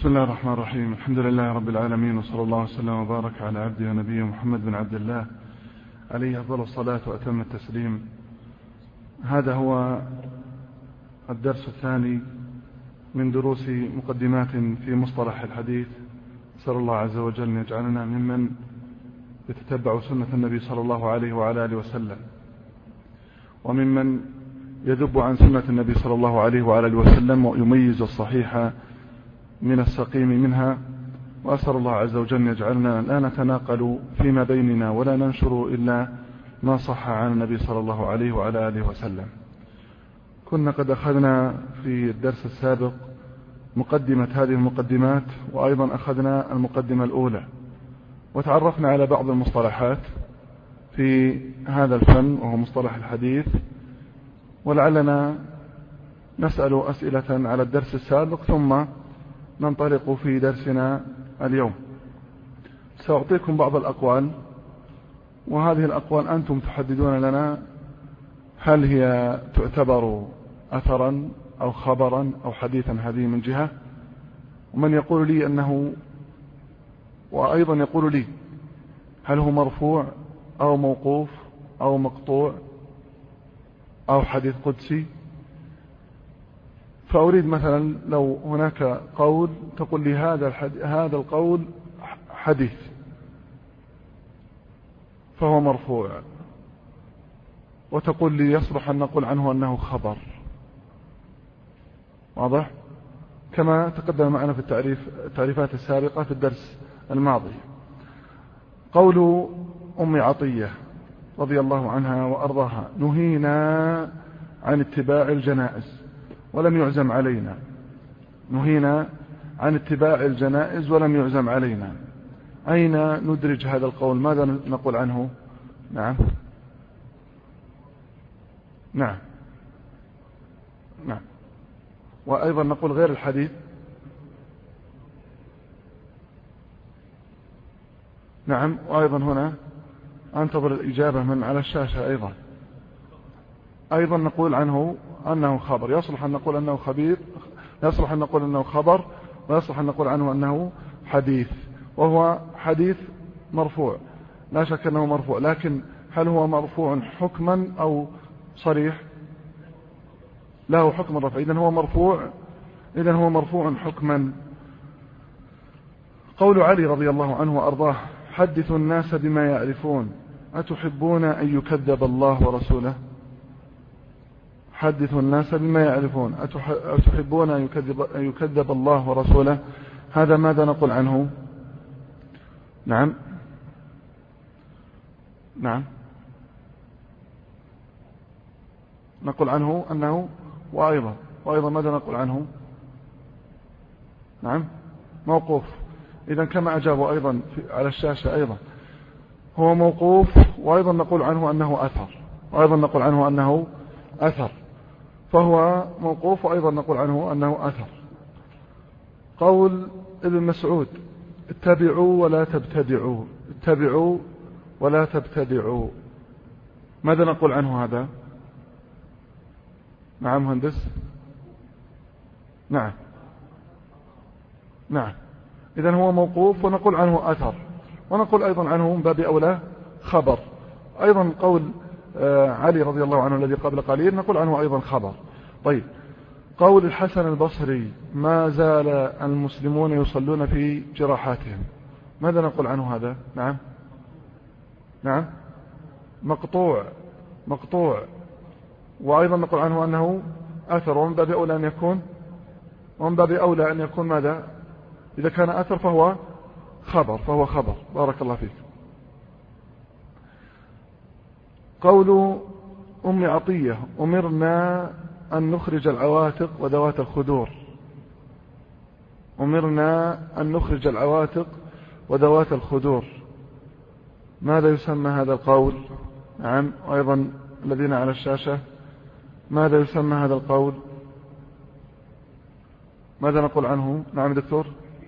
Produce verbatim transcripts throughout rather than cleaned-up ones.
بسم الله الرحمن الرحيم. الحمد لله رب العالمين، وصلى الله وسلم وبارك على عبده ونبيه محمد بن عبد الله عليه أفضل الصلاة وأتم التسليم. هذا هو الدرس الثاني من دروس مقدمات في مصطلح الحديث. أسأل الله عز وجل أن يجعلنا ممن يتتبع سنة النبي صلى الله عليه وعلى آله وسلم، وممن يذب عن سنة النبي صلى الله عليه وعلى آله وسلم ويميز الصحيح من السقيم منها. وأسأل الله عز وجل أن يجعلنا لا نتناقل فيما بيننا ولا ننشر إلا ما صح عن النبي صلى الله عليه وعلى آله وسلم. كنا قد أخذنا في الدرس السابق مقدمة هذه المقدمات، وأيضا أخذنا المقدمة الأولى، وتعرفنا على بعض المصطلحات في هذا الفن وهو مصطلح الحديث، ولعلنا نسأل أسئلة على الدرس السابق ثم ننطلق في درسنا اليوم. سأعطيكم بعض الأقوال، وهذه الأقوال أنتم تحددون لنا هل هي تعتبر أثرا أو خبرا أو حديثا، هذه من جهة، ومن يقول لي أنه، وأيضا يقول لي هل هو مرفوع أو موقوف أو مقطوع أو حديث قدسي. فأريد مثلا لو هناك قول تقول لي هذا هذا القول حديث فهو مرفوع، وتقول لي يصلح أن نقول عنه أنه خبر. واضح؟ كما تقدم معنا في التعريف التعريفات السابقة في الدرس الماضي. قول أم عطية رضي الله عنها وأرضاها: نهينا عن اتباع الجنائز ولم يعزم علينا. نهينا عن اتباع الجنائز ولم يعزم علينا. أين ندرج هذا القول؟ ماذا نقول عنه؟ نعم نعم نعم وأيضا نقول غير الحديث. نعم، وأيضا هنا أنتظر الإجابة من على الشاشة. أيضا أيضا نقول عنه أنه خبر. يصلح أن نقول أنه خبير، يصلح أن نقول أنه خبر، ويصلح أن نقول عنه أنه حديث، وهو حديث مرفوع. لا شك أنه مرفوع، لكن هل هو مرفوع حكما أو صريح؟ له حكم الرفع، إذن هو مرفوع، إذن هو مرفوع حكما. قول علي رضي الله عنه وأرضاه: حدثوا الناس بما يعرفون أتحبون أن يكذب الله ورسوله. حدثوا الناس بما يعرفون أتحبون أن يكذب, أن يكذب الله ورسوله. هذا ماذا نقول عنه؟ نعم نعم نقول عنه أنه، وأيضا وأيضا ماذا نقول عنه؟ نعم موقوف. إذن كما أجابوا أيضا على الشاشة، أيضا هو موقوف، وأيضا نقول عنه أنه أثر، وأيضا نقول عنه أنه أثر، فهو موقوف، وأيضا نقول عنه أنه أثر. قول ابن مسعود: اتبعوا ولا تبتدعوا. اتبعوا ولا تبتدعوا، ماذا نقول عنه هذا؟ نعم مهندس. نعم نعم إذن هو موقوف، ونقول عنه أثر، ونقول أيضا عنه من باب أولى خبر. أيضا قول علي رضي الله عنه الذي قبل قليل نقول عنه أيضا خبر. طيب، قول الحسن البصري: ما زال المسلمون يصلون في جراحاتهم، ماذا نقول عنه هذا؟ نعم نعم مقطوع مقطوع وأيضا نقول عنه أنه أثر، ومن باب أولى أن يكون ومن باب أولى أن يكون ماذا؟ إذا كان أثر فهو خبر فهو خبر. بارك الله فيك. قول أم عطية: أمرنا أن نخرج العواتق وذوات الخدور. أمرنا أن نخرج العواتق وذوات الخدور، ماذا يسمى هذا القول؟ نعم، وأيضا الذين على الشاشة، ماذا يسمى هذا القول؟ ماذا نقول عنه؟ نعم دكتور.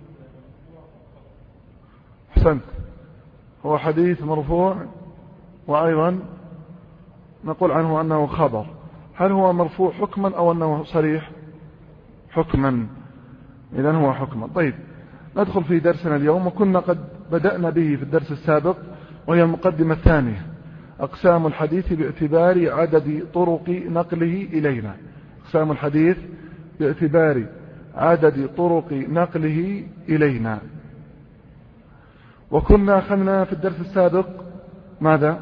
أحسنت، هو حديث مرفوع، وأيضا نقول عنه أنه خبر. هل هو مرفوع حكما أو أنه صريح؟ حكما. إذن هو حكم. طيب ندخل في درسنا اليوم، وكنا قد بدأنا به في الدرس السابق، وهي المقدمة الثانية: أقسام الحديث باعتبار عدد طرق نقله إلينا. أقسام الحديث باعتبار عدد طرق نقله إلينا. وكنا أخذنا في الدرس السابق ماذا؟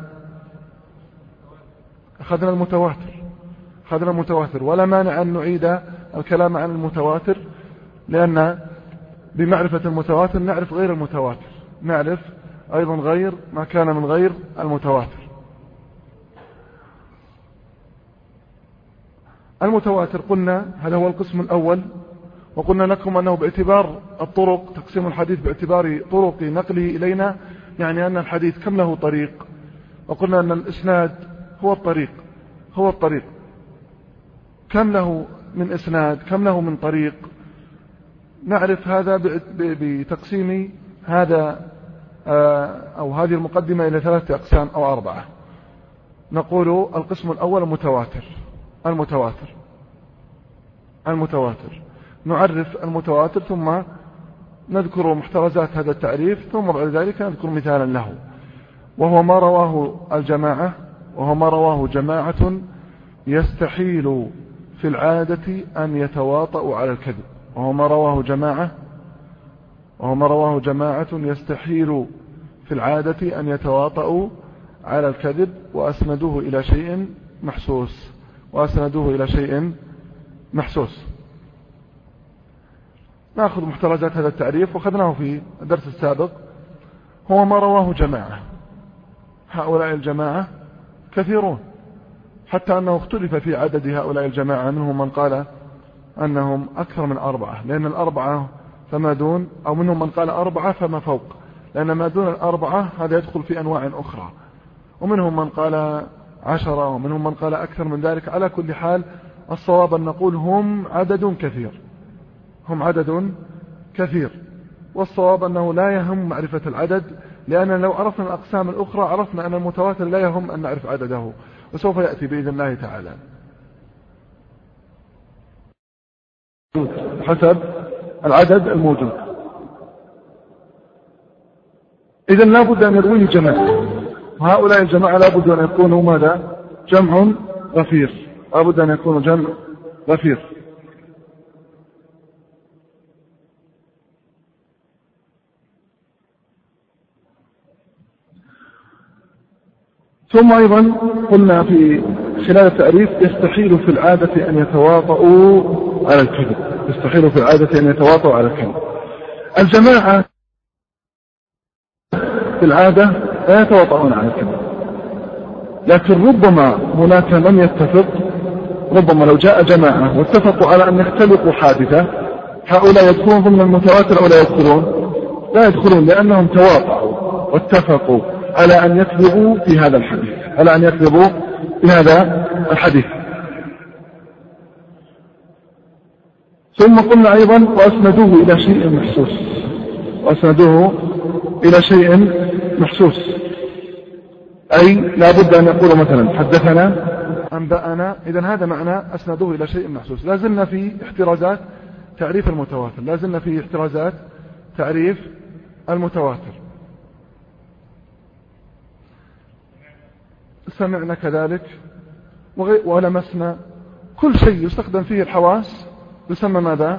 أخذنا المتواتر أخذنا المتواتر ولا مانع أن نعيد الكلام عن المتواتر، لأن بمعرفة المتواتر نعرف غير المتواتر، نعرف أيضا غير ما كان من غير المتواتر. المتواتر قلنا هذا هو القسم الأول، وقلنا لكم أنه باعتبار الطرق، تقسيم الحديث باعتبار طرق نقله إلينا، يعني أن الحديث كم له طريق، وقلنا أن الإسناد هو الطريق هو الطريق كم له من إسناد، كم له من طريق. نعرف هذا بتقسيم هذا أو هذه المقدمة إلى ثلاثة أقسام أو أربعة. نقول القسم الأول المتواتر المتواتر المتواتر نعرف المتواتر، ثم نذكر محترزات هذا التعريف، ثم بعد ذلك نذكر مثالا له، وهو ما رواه الجماعة وهو ما رواه جماعة يستحيل في العادة أن يتواطؤوا على الكذب. وهو ما رواه جماعة وهو ما رواه جماعة يستحيل في العادة أن يتواطؤوا على الكذب، وأسندوه إلى شيء محسوس وأسندوه إلى شيء محسوس. نأخذ محترزات هذا التعريف، وخذناه في الدرس السابق. هو ما رواه جماعة، هؤلاء الجماعة كثيرون، حتى أنه اختلف في عدد هؤلاء الجماعة، منهم من قال أنهم أكثر من أربعة، لأن الأربعة فما دون، أو منهم من قال أربعة فما فوق، لأن ما دون الأربعة هذا يدخل في أنواع أخرى، ومنهم من قال عشرة، ومنهم من قال أكثر من ذلك. على كل حال الصواب أن نقول هم عدد كثير هم عدد كثير والصواب أنه لا يهم معرفة العدد، لأن لو عرفنا الأقسام الأخرى عرفنا أن المتواتر لا يهم أن نعرف عدده، وسوف يأتي بإذن الله تعالى حسب العدد الموجود. إذن لا بد أن يرويه جماعة، وهؤلاء الجماعة لا بد أن يكونوا ماذا؟ جمع غفير، لا بد أن يكونوا جمع غفير. ثم أيضا قلنا في خلال التعريف يستحيل في العادة أن يتواطؤوا على الكذب يستحيل في العادة أن يتواطؤوا على الكذب. الجماعة في العادة لا يتواطؤون على الكذب، لكن ربما هناك من يتفق، ربما لو جاء جماعة واتفقوا على أن يختلقوا حادثة، هؤلاء يدخلون ضمن المتواتر أو لا يدخلون؟ لا يدخلون، لأنهم تواطؤوا واتفقوا على أن يكذبوا في هذا الحديث على أن يكذبوا في هذا الحديث. ثم قلنا أيضا وأسندوه إلى شيء محسوس وأسندوه إلى شيء محسوس أي لا بد أن يقول مثلا حدثنا أنبأنا. إذن هذا معنى أسندوه إلى شيء محسوس. لازلنا في احترازات تعريف المتواتر لازلنا في احترازات تعريف المتواتر. سمعنا كذلك ولمسنا، كل شيء يستخدم فيه الحواس يسمى ماذا؟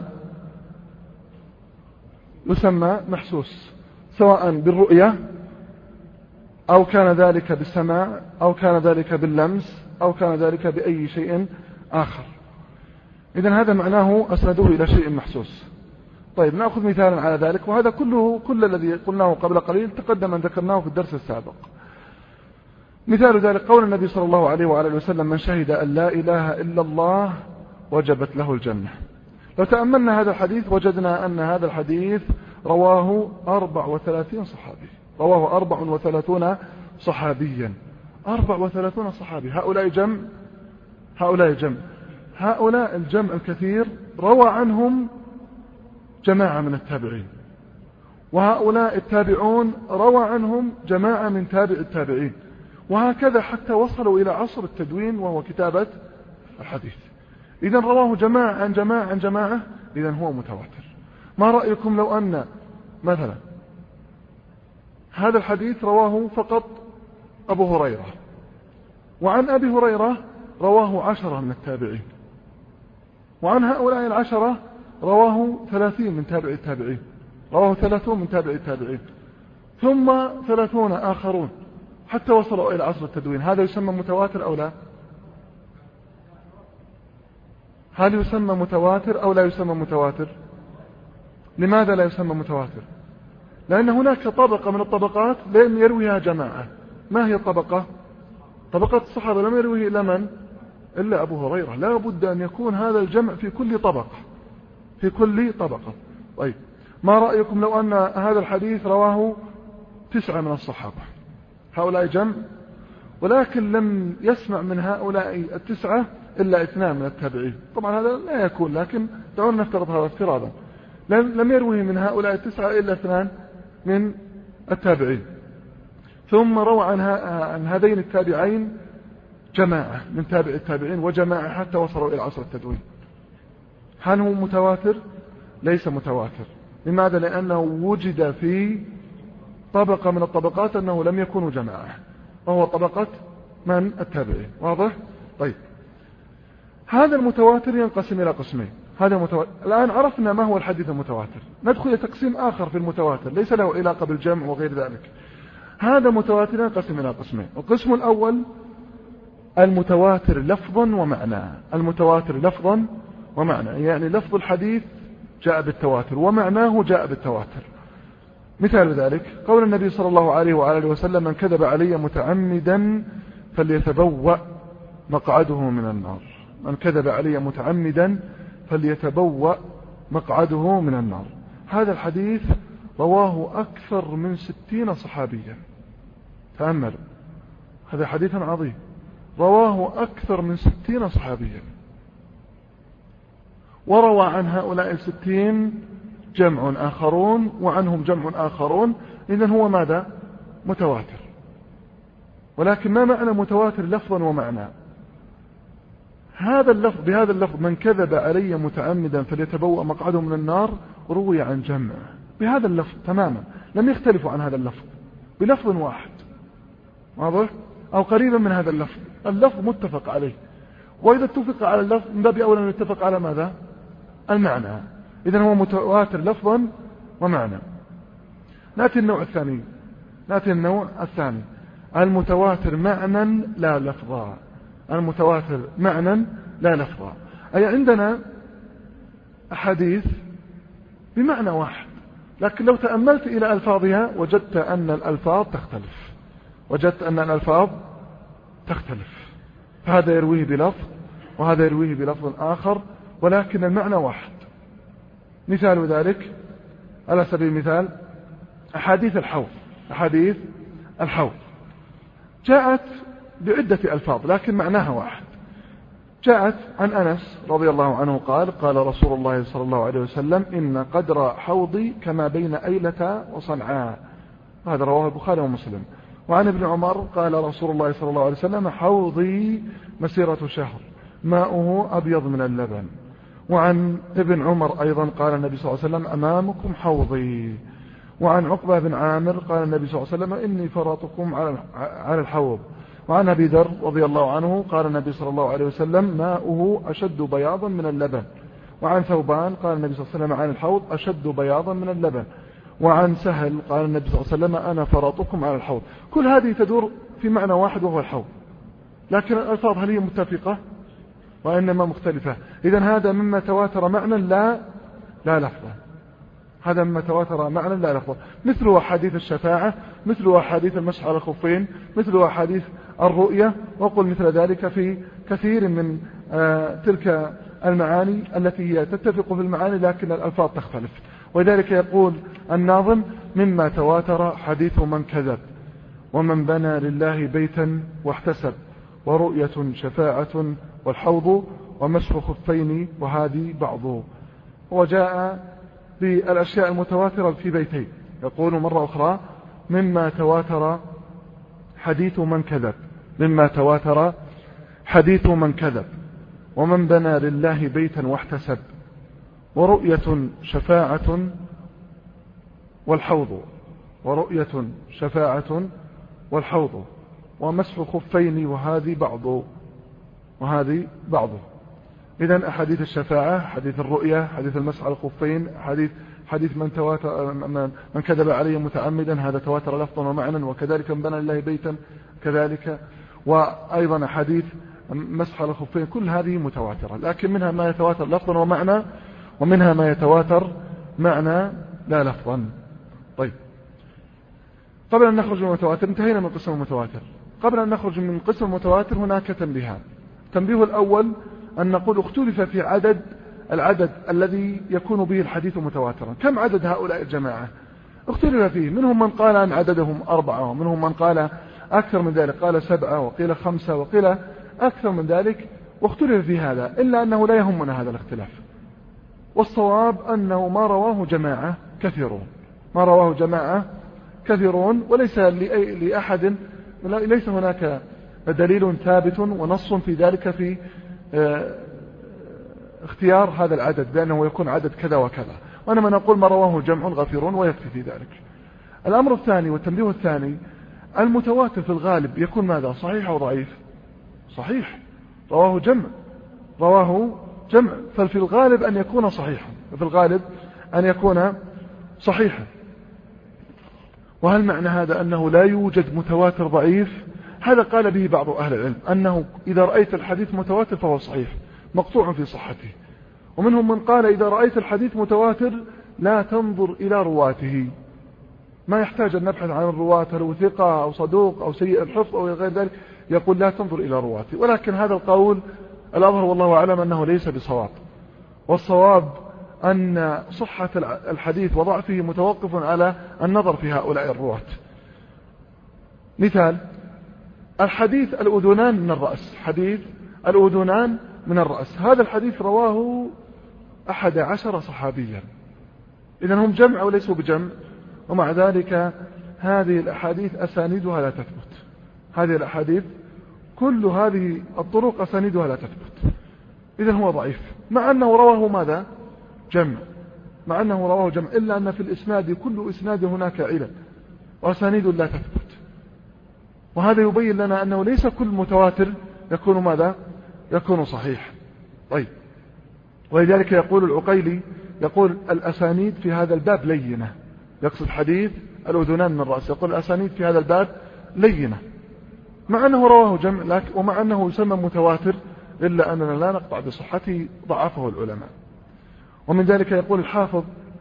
يسمى محسوس، سواء بالرؤية أو كان ذلك بالسماع أو كان ذلك باللمس أو كان ذلك بأي شيء آخر. إذن هذا معناه أسندوه إلى شيء محسوس. طيب نأخذ مثالا على ذلك، وهذا كله كل الذي قلناه قبل قليل تقدم أن ذكرناه في الدرس السابق. مثال ذلك قول النبي صلى الله عليه وعلى وسلم: من شهد أن لا إله إلا الله وجبت له الجنة. لو تأملنا هذا الحديث وجدنا أن هذا الحديث رواه أربع وثلاثين صحابي رواه أربع وثلاثون صحابيا أربع وثلاثون صحابي. هؤلاء جمع هؤلاء جمع هؤلاء الجمع الكثير روى عنهم جماعة من التابعين، وهؤلاء التابعون روى عنهم جماعة من تابع التابعين، وهكذا حتى وصلوا إلى عصر التدوين وهو كتابة الحديث. إذن رواه جماعة عن جماعة عن جماعة، إذن هو متواتر. ما رأيكم لو أن مثلا هذا الحديث رواه فقط أبو هريرة، وعن أبي هريرة رواه عشرة من التابعين، وعن هؤلاء العشرة رواه ثلاثين من تابع التابعين، رواه ثلاثون من تابع التابعين، ثم ثلاثون آخرون حتى وصلوا إلى عصر التدوين. هذا يسمى متواتر أو لا؟ هل يسمى متواتر أو لا يسمى متواتر؟ لماذا لا يسمى متواتر؟ لأن هناك طبقة من الطبقات لم يرويها جماعة. ما هي الطبقة؟ طبقات الصحابة لم يرويه إلا من؟ إلا أبو هريرة. لا بد أن يكون هذا الجمع في كل طبقة، في كل طبقة. طيب، ما رأيكم لو أن هذا الحديث رواه تسعة من الصحابة؟ هؤلاء جمع، ولكن لم يسمع من هؤلاء التسعة إلا اثنان من التابعين. طبعا هذا لا يكون، لكن دعونا نفترض هذا افتراضا. لم يروه من هؤلاء التسعة إلا اثنان من التابعين، ثم روى عن هذين التابعين جماعة من تابع التابعين وجماعة حتى وصلوا إلى عصر التدوين. هل هو متواتر؟ ليس متواتر. لماذا؟ لأنه وجد في طبقة من الطبقات أنه لم يكونوا جماعة، وهو طبقة من؟ التابعين. واضح؟ طيب، هذا المتواتر ينقسم إلى قسمين. هذا متواتر. الآن عرفنا ما هو الحديث المتواتر، ندخل إلى تقسيم آخر في المتواتر ليس له علاقة بالجمع وغير ذلك. هذا متواتر ينقسم إلى قسمين. القسم الأول المتواتر لفظا ومعنى. المتواتر لفظا ومعنى يعني لفظ الحديث جاء بالتواتر ومعناه جاء بالتواتر. مثال ذلك قول النبي صلى الله عليه وآله وسلم: من كذب علي متعمدا فليتبوأ مقعده من النار. من كذب علي متعمدا فليتبوأ مقعده من النار. هذا الحديث رواه أكثر من ستين صحابيا. تأمل، هذا حديث عظيم رواه أكثر من ستين صحابيا، وروى عن هؤلاء الستين جمع آخرون وعنهم جمع آخرون. إذن هو ماذا؟ متواتر. ولكن ما معنى متواتر لفظا ومعنى؟ هذا اللفظ بهذا اللفظ: من كذب علي متعمدا فليتبوأ مقعده من النار، روي عن جمع بهذا اللفظ تماما، لم يختلفوا عن هذا اللفظ بلفظ واحد، واضح؟ أو قريبا من هذا اللفظ. اللفظ متفق عليه، وإذا اتفق على اللفظ من باب أولى أن يتفق على ماذا؟ المعنى. إذن هو متواتر لفظا ومعنى. نأتي النوع الثاني نأتي النوع الثاني المتواتر معنى لا لفظا. المتواتر معنى لا لفظا، أي عندنا أحاديث بمعنى واحد، لكن لو تأملت إلى ألفاظها وجدت أن الألفاظ تختلف وجدت أن الألفاظ تختلف فهذا يرويه بلفظ وهذا يرويه بلفظ آخر، ولكن المعنى واحد. مثال ذلك على سبيل المثال أحاديث الحوض. أحاديث الحوض جاءت بعدة ألفاظ لكن معناها واحد. جاءت عن أنس رضي الله عنه قال: قال رسول الله صلى الله عليه وسلم: إن قدر حوضي كما بين أيلة وصنعاء. هذا رواه البخاري ومسلم. وعن ابن عمر قال رسول الله صلى الله عليه وسلم: حوضي مسيرة شهر ماؤه أبيض من اللبن. وعن ابن عمر أيضا قال النبي صلى الله عليه وسلم: أمامكم حوضي. وعن عقبة بن عامر قال النبي صلى الله عليه وسلم: إني فرطكم على الحوض. وعن أبي ذر رضي الله عنه قال النبي صلى الله عليه وسلم: ماؤه أشد بياضا من اللبن. وعن ثوبان قال النبي صلى الله عليه وسلم عن الحوض: أشد بياضا من اللبن. وعن سهل قال النبي صلى الله عليه وسلم: أنا فرطكم على الحوض. كل هذه تدور في معنى واحد وهو الحوض، لكن الألفاظ هل هي متفقة وإنما مختلفة؟ إذن هذا مما تواتر معنى لا لا لفظا. هذا مما تواتر معنى لا لفظا، مثل أحاديث الشفاعة، مثل أحاديث المسح على الخفين، مثل أحاديث الرؤية، وقل مثل ذلك في كثير من آه تلك المعاني التي هي تتفق في المعاني لكن الألفاظ تختلف. ولذلك يقول الناظم: مما تواتر حديث من كذب، ومن بنى لله بيتا واحتسب، ورؤية شفاعة والحوض، ومسح خفين وهذه بعضه. وجاء بالأشياء المتواترة في بيتين، يقول مرة أخرى: مما تواتر حديث من كذب مما تواتر حديث من كذب ومن بنى لله بيتا واحتسب، ورؤية شفاعة والحوض ورؤية شفاعة والحوض ومسح خفين وهذه بعض وهذه بعضه. إذن أحاديث الشفاعة، حديث الرؤية، حديث المسح على الخفين، حديث حديث من تواتر من كذب عليه متعمدا، هذا تواتر لفظا ومعنى، وكذلك من بنى لله بيتا كذلك، وأيضا حديث مسح على الخفين، كل هذه متواترة، لكن منها ما يتواتر لفظا ومعنى، ومنها ما يتواتر معنى لا لفظا. طيب، قبل أن نخرج من المتواتر، انتهينا من قسم المتواتر. قبل أن نخرج من قسم المتواتر هناك تنبيهان. التنبيه الأول أن نقول اختلف في عدد العدد الذي يكون به الحديث متواترا. كم عدد هؤلاء الجماعة؟ اختلف فيه، منهم من قال أن عددهم أربعة، ومنهم من قال أكثر من ذلك، قال سبعة، وقيل خمسة، وقيل أكثر من ذلك، واختلف في هذا، إلا أنه لا يهمنا هذا الاختلاف. والصواب أنه ما رواه جماعة كثيرون، ما رواه جماعة كثيرون، وليس لأحد ليس هناك دليل ثابت ونص في ذلك في اختيار هذا العدد بأنه يكون عدد كذا وكذا، وإنما نقول ما رواه جمع غفيرون ويكفي في ذلك. الأمر الثاني والتنبيه الثاني، المتواتر في الغالب يكون ماذا؟ صحيح أو ضعيف؟ صحيح، رواه جمع رواه جمع ففي الغالب أن يكون صحيحا، في الغالب أن يكون صحيحا. وهل معنى هذا أنه لا يوجد متواتر ضعيف؟ هذا قال به بعض أهل العلم، أنه إذا رأيت الحديث متواتر فهو صحيح مقطوع في صحته. ومنهم من قال إذا رأيت الحديث متواتر لا تنظر إلى رواته، ما يحتاج أن نبحث عن الرواة هل هو ثقة أو صدوق أو سيء الحفظ أو غير ذلك، يقول لا تنظر إلى رواته. ولكن هذا القول الأظهر والله أعلم أنه ليس بصواب، والصواب أن صحة الحديث وضعفه متوقف على النظر في هؤلاء الرواة. مثال الحديث الأذنان من الرأس، حديث الأذنان من الرأس، هذا الحديث رواه أحد عشر صحابيا، إذن هم جمع وليسوا بجمع، ومع ذلك هذه الأحاديث أسانيدها لا تثبت، هذه الأحاديث كل هذه الطرق أسانيدها لا تثبت، إذن هو ضعيف، مع أنه رواه ماذا؟ جمع، مع أنه رواه جمع، إلا أن في الإسناد كل إسناد هناك علل وأسانيد لا تثبت. وهذا يبين لنا أنه ليس كل متواتر يكون ماذا؟ يكون صحيح. طيب، ولذلك يقول العقيلي، يقول الأسانيد في هذا الباب لينة، يقصد حديث الأذنان من الرأس، يقول الأسانيد في هذا الباب لينة، مع أنه رواه جمع ومع أنه يسمى متواتر، إلا أننا لا نقطع بصحته، ضعفه العلماء. ومن ذلك يقول الحافظ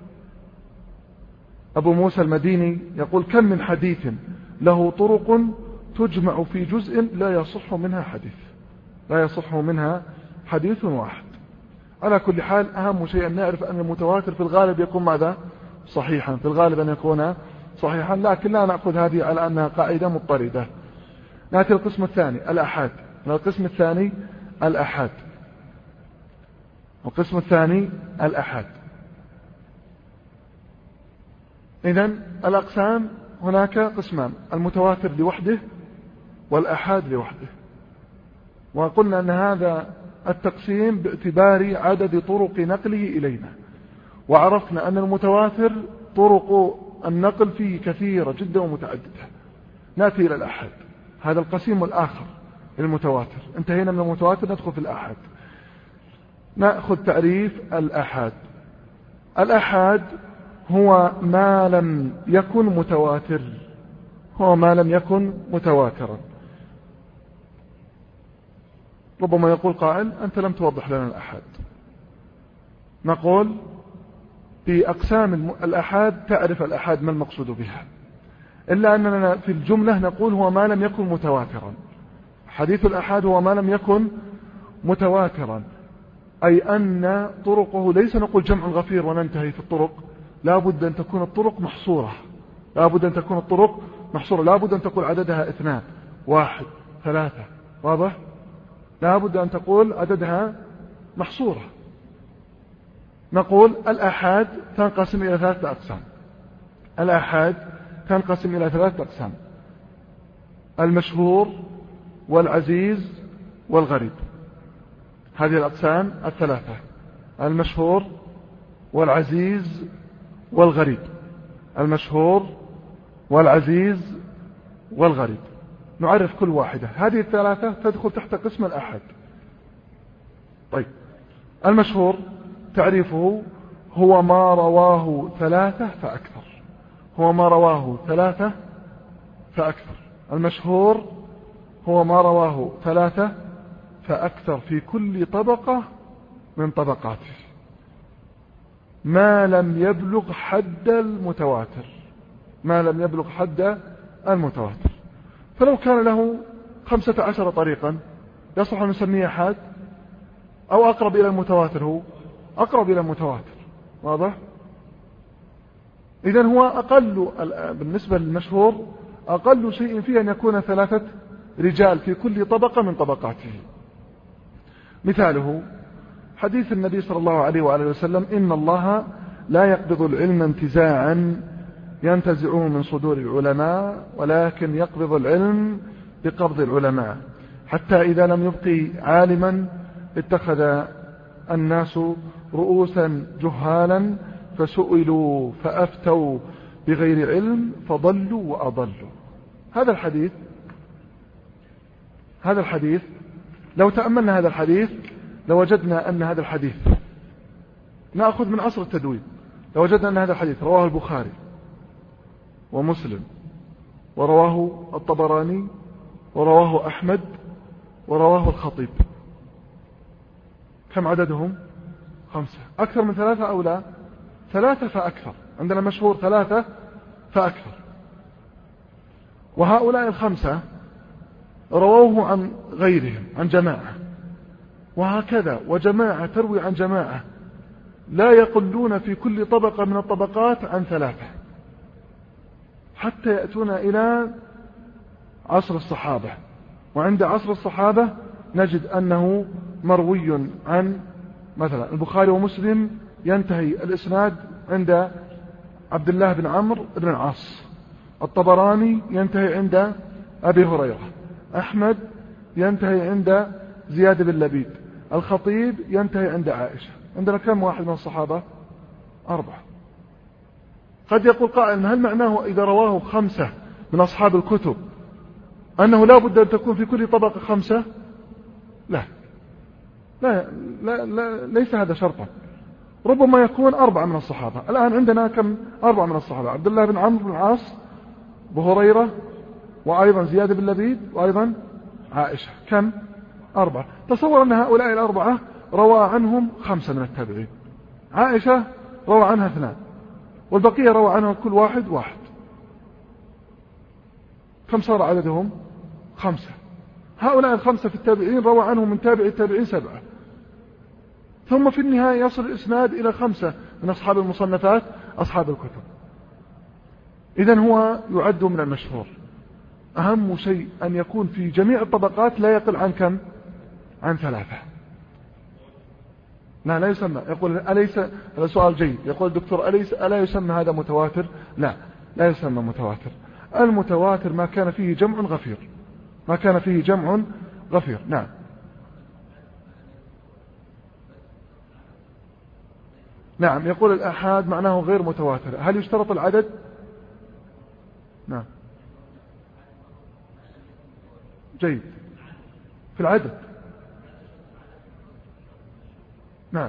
أبو موسى المديني، يقول كم من حديث له طرق تجمع في جزء لا يصح منها حديث، لا يصح منها حديث واحد. على كل حال أهم شيء أن نعرف أن المتواتر في الغالب يكون ماذا؟ صحيحا، في الغالب أن يكون صحيحا، لكن لا نأخذ هذه على أنها قاعدة مضطردة. نأتي القسم الثاني الأحاد. القسم الثاني الأحاد القسم الثاني الأحاد إذن الأقسام هناك قسمان، المتواتر لوحده والأحاد لوحده. وقلنا أن هذا التقسيم باعتبار عدد طرق نقله إلينا، وعرفنا أن المتواتر طرق النقل فيه كثيرة جدا ومتعددة. نأتي إلى الأحاد، هذا القسيم الآخر المتواتر. انتهينا من المتواتر، ندخل في الأحاد. نأخذ تعريف الأحاد. الأحاد هو ما لم يكن متواتر، هو ما لم يكن متواترا. ربما يقول قائل أنت لم توضح لنا الأحاد. نقول في أقسام الأحاد تعرف الأحاد ما المقصود بها، إلا أننا في الجملة نقول هو ما لم يكن متواترا. حديث الأحاد هو ما لم يكن متواترا، أي أن طرقه ليس نقول جمع غفير وننتهي في الطرق، لا بد أن تكون الطرق محصورة، لا بد أن تكون الطرق محصورة، لا بد أن تقول عددها اثنان واحد ثلاثة، واضح؟ لا بد أن تقول عددها محصورة. نقول الأحاد تنقسم إلى ثلاثة أقسام. الأحاد تنقسم إلى ثلاثة أقسام: المشهور والعزيز والغريب. هذه الأقسام الثلاثة: المشهور والعزيز والغريب. المشهور والعزيز والغريب، نعرف كل واحدة. هذه الثلاثة تدخل تحت قسم الأحد. طيب، المشهور تعريفه هو ما رواه ثلاثة فأكثر. هو ما رواه ثلاثة فأكثر. المشهور هو ما رواه ثلاثة فأكثر في كل طبقة من طبقاته، ما لم يبلغ حد المتواتر. ما لم يبلغ حد المتواتر. فلو كان له خمسة عشر طريقا يصلح أن نسميه أحاد، أو أقرب إلى المتواتر، هو أقرب إلى المتواتر. واضح؟ إذن هو أقل بالنسبة للمشهور، أقل شيء فيه أن يكون ثلاثة رجال في كل طبقة من طبقاته. مثاله حديث النبي صلى الله عليه وآله وسلم: إن الله لا يقبض العلم انتزاعا ينتزعه من صدور العلماء، ولكن يقبض العلم بقبض العلماء، حتى إذا لم يبقي عالما اتخذ الناس رؤوسا جهالا فسئلوا فأفتوا بغير علم فضلوا وأضلوا. هذا الحديث هذا الحديث لو تأملنا هذا الحديث لوجدنا أن هذا الحديث، نأخذ من عصر التدوين، لوجدنا أن هذا الحديث رواه البخاري ومسلم، ورواه الطبراني، ورواه أحمد، ورواه الخطيب. كم عددهم؟ خمسة. أكثر من ثلاثة أو لا؟ ثلاثة فأكثر. عندنا مشهور ثلاثة فأكثر. وهؤلاء الخمسة رووه عن غيرهم، عن جماعة، وهكذا وجماعة تروي عن جماعة، لا يقلون في كل طبقة من الطبقات عن ثلاثة، حتى يأتون إلى عصر الصحابة. وعند عصر الصحابة نجد أنه مروي عن مثلا البخاري ومسلم، ينتهي الإسناد عند عبد الله بن عمرو بن العاص. الطبراني ينتهي عند أبي هريرة. أحمد ينتهي عند زياد بن لبيد. الخطيب ينتهي عند عائشة. عندنا كم واحد من الصحابة؟ أربعة. قد يقول قائل: هل معناه إذا رواه خمسة من أصحاب الكتب أنه لا بد أن تكون في كل طبقة خمسة؟ لا لا, لا, لا ليس هذا شرطا. ربما يكون أربعة من الصحابة. الآن عندنا كم؟ أربعة من الصحابة: عبد الله بن عمرو بن العاص، أبو هريرة، وأيضا زياد بن لبيد، وأيضا عائشة. كم؟ أربعة. تصور أن هؤلاء الأربعة روى عنهم خمسة من التابعين. عائشة روى عنها اثنان، والبقية روى عنها كل واحد واحد. كم صار عددهم؟ خمسة. هؤلاء الخمسة في التابعين روى عنهم من تابع التابعين سبعة. ثم في النهاية يصل الإسناد إلى خمسة من أصحاب المصنفات، أصحاب الكتب. إذن هو يعد من المشهور. أهم شيء أن يكون في جميع الطبقات لا يقل عن كم؟ عن ثلاثة. لا لا يسمى. يقول أليس، هذا سؤال جيد، يقول الدكتور: أليس ألا يسمى هذا متواتر؟ لا لا يسمى متواتر. المتواتر ما كان فيه جمع غفير، ما كان فيه جمع غفير. نعم. نعم. يقول الآحاد معناه غير متواتر. هل يشترط العدد؟ نعم. جيد. في العدد. نعم.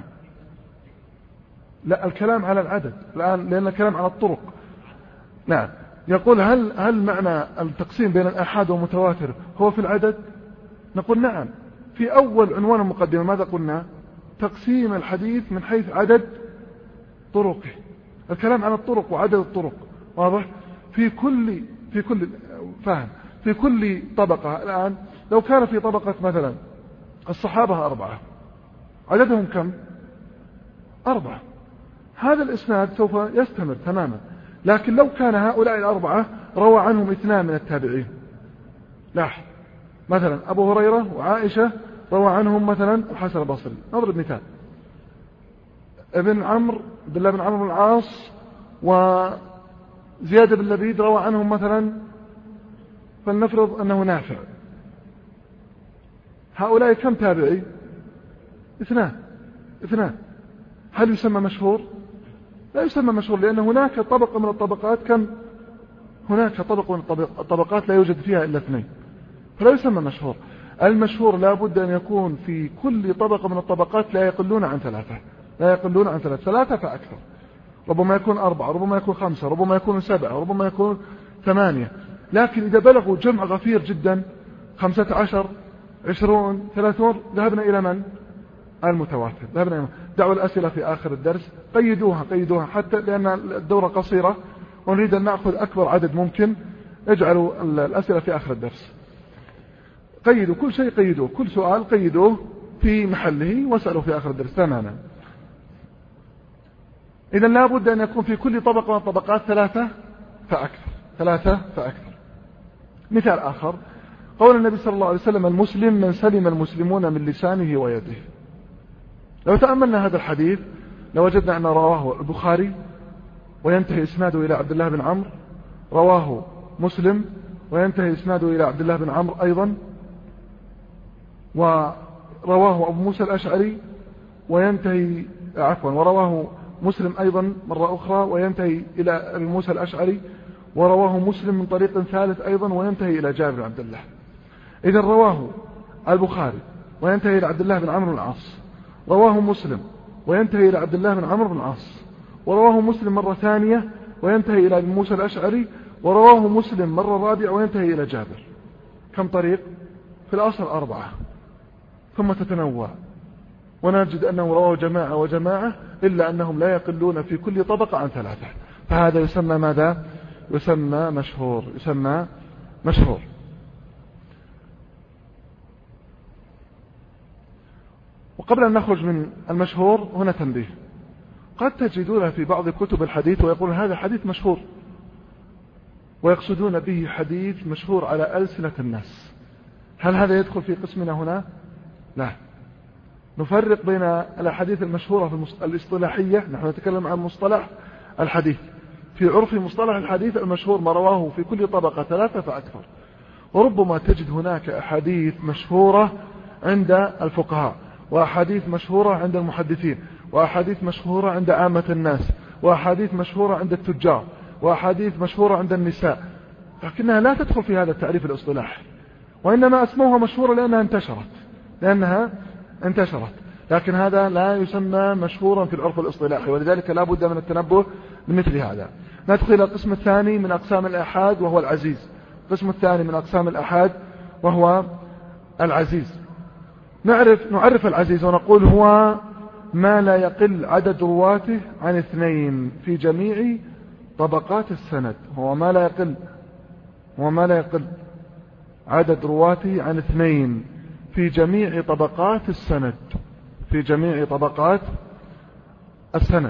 لا، الكلام على العدد الآن، لأن الكلام على الطرق. نعم. يقول: هل هل معنى التقسيم بين الآحاد والمتواتر هو في العدد؟ نقول نعم. في أول عنوان المقدمة ماذا قلنا؟ تقسيم الحديث من حيث عدد طرقه. الكلام على الطرق وعدد الطرق. واضح؟ في كل في كل فهم في كل طبقة. الآن لو كان في طبقة مثلا الصحابة أربعة، عددهم كم؟ أربعة. هذا الإسناد سوف يستمر تماما. لكن لو كان هؤلاء الأربعة روى عنهم اثنان من التابعين، لاحظ مثلا أبو هريرة وعائشة روى عنهم مثلا الحسن البصري، نضرب مثال، ابن عمرو عبد الله بن عمرو بن العاص وزياد بن لبيد روى عنهم مثلا، فلنفرض أنه نافع. هؤلاء كم تابعي؟ اثنان اثنان. هل يسمى مشهور؟ لا يسمى مشهور، لأن هناك طبقة من الطبقات كم هناك طبقة من الطبقات لا يوجد فيها إلا اثنين، فلا يسمى مشهور. المشهور لا بد أن يكون في كل طبقة من الطبقات لا يقلون عن ثلاثة لا يقلون عن ثلاثة ثلاثة فأكثر، ربما يكون أربعة، ربما يكون خمسة، ربما يكون سبعة، ربما يكون ثمانية. لكن إذا بلغوا جمع غفير جدا خمسة عشر عشرون ثلاثون ذهبنا إلى من؟ المتواتر. ذهبنا إلى دعوا الأسئلة في آخر الدرس، قيدوها قيدوها حتى لأن الدورة قصيرة ونريد أن نأخذ أكبر عدد ممكن. اجعلوا الأسئلة في آخر الدرس، قيدوا كل شيء، قيدوه كل سؤال قيدوه في محله واسألوا في آخر الدرس تماما. إذن لا بد أن يكون في كل طبقة من الطبقات ثلاثة فأكثر ثلاثة فأكثر. مثال آخر قول النبي صلى الله عليه وسلم: المسلم من سلم المسلمون من لسانه ويده. لو تأملنا هذا الحديث لوجدنا أن رواه البخاري وينتهي إسناده إلى عبد الله بن عمرو، رواه مسلم وينتهي إسناده إلى عبد الله بن عمرو أيضا، ورواه أبو موسى الأشعري وينتهي عفوا ورواه مسلم أيضا مرة أخرى وينتهي إلى أبي موسى الأشعري، ورواه مسلم من طريق ثالث أيضا وينتهي إلى جابر بن عبد الله. إذن رواه البخاري وينتهي إلى عبد الله بن عمرو بن العاص، رواه مسلم وينتهي إلى عبد الله بن عمرو بن العاص، ورواه مسلم مرة ثانية وينتهي إلى أبي موسى الأشعري، ورواه مسلم مرة رابعة وينتهي إلى جابر. كم طريق؟ في الأصل أربعة، ثم تتنوع ونجد أنه رواه جماعة وجماعة، إلا أنهم لا يقلون في كل طبقة عن ثلاثة. فهذا يسمى ماذا؟ يسمى مشهور يسمى مشهور. وقبل أن نخرج من المشهور هنا تنبيه. قد تجدون في بعض كتب الحديث ويقول هذا حديث مشهور، ويقصدون به حديث مشهور على ألسنة الناس. هل هذا يدخل في قسمنا هنا؟ لا. نفرق بين الأحاديث المشهورة في الاصطلاحية، نحن نتكلم عن مصطلح الحديث. في عرف مصطلح الحديث المشهور ما رواه في كل طبقة ثلاثة فأكثر. وربما تجد هناك أحاديث مشهورة عند الفقهاء، وأحاديث مشهورة عند المحدثين، وأحاديث مشهورة عند عامة الناس، وأحاديث مشهورة عند التجار، وأحاديث مشهورة عند النساء، لكنها لا تدخل في هذا التعريف الاصطلاحي، وإنما اسموها مشهورة لأنها انتشرت لأنها انتشرت لكن هذا لا يسمى مشهورا في العرف الاصطلاحي، ولذلك لا بد من التنبه من مثل هذا. ندخل إلى القسم الثاني من أقسام الآحاد وهو العزيز. القسم الثاني من أقسام الآحاد وهو العزيز. نعرف نعرف العزيز ونقول هو ما لا يقل عدد رواته عن اثنين في جميع طبقات السند. هو ما لا يقل هو ما لا يقل عدد رواته عن اثنين في جميع طبقات السند في جميع طبقات السند.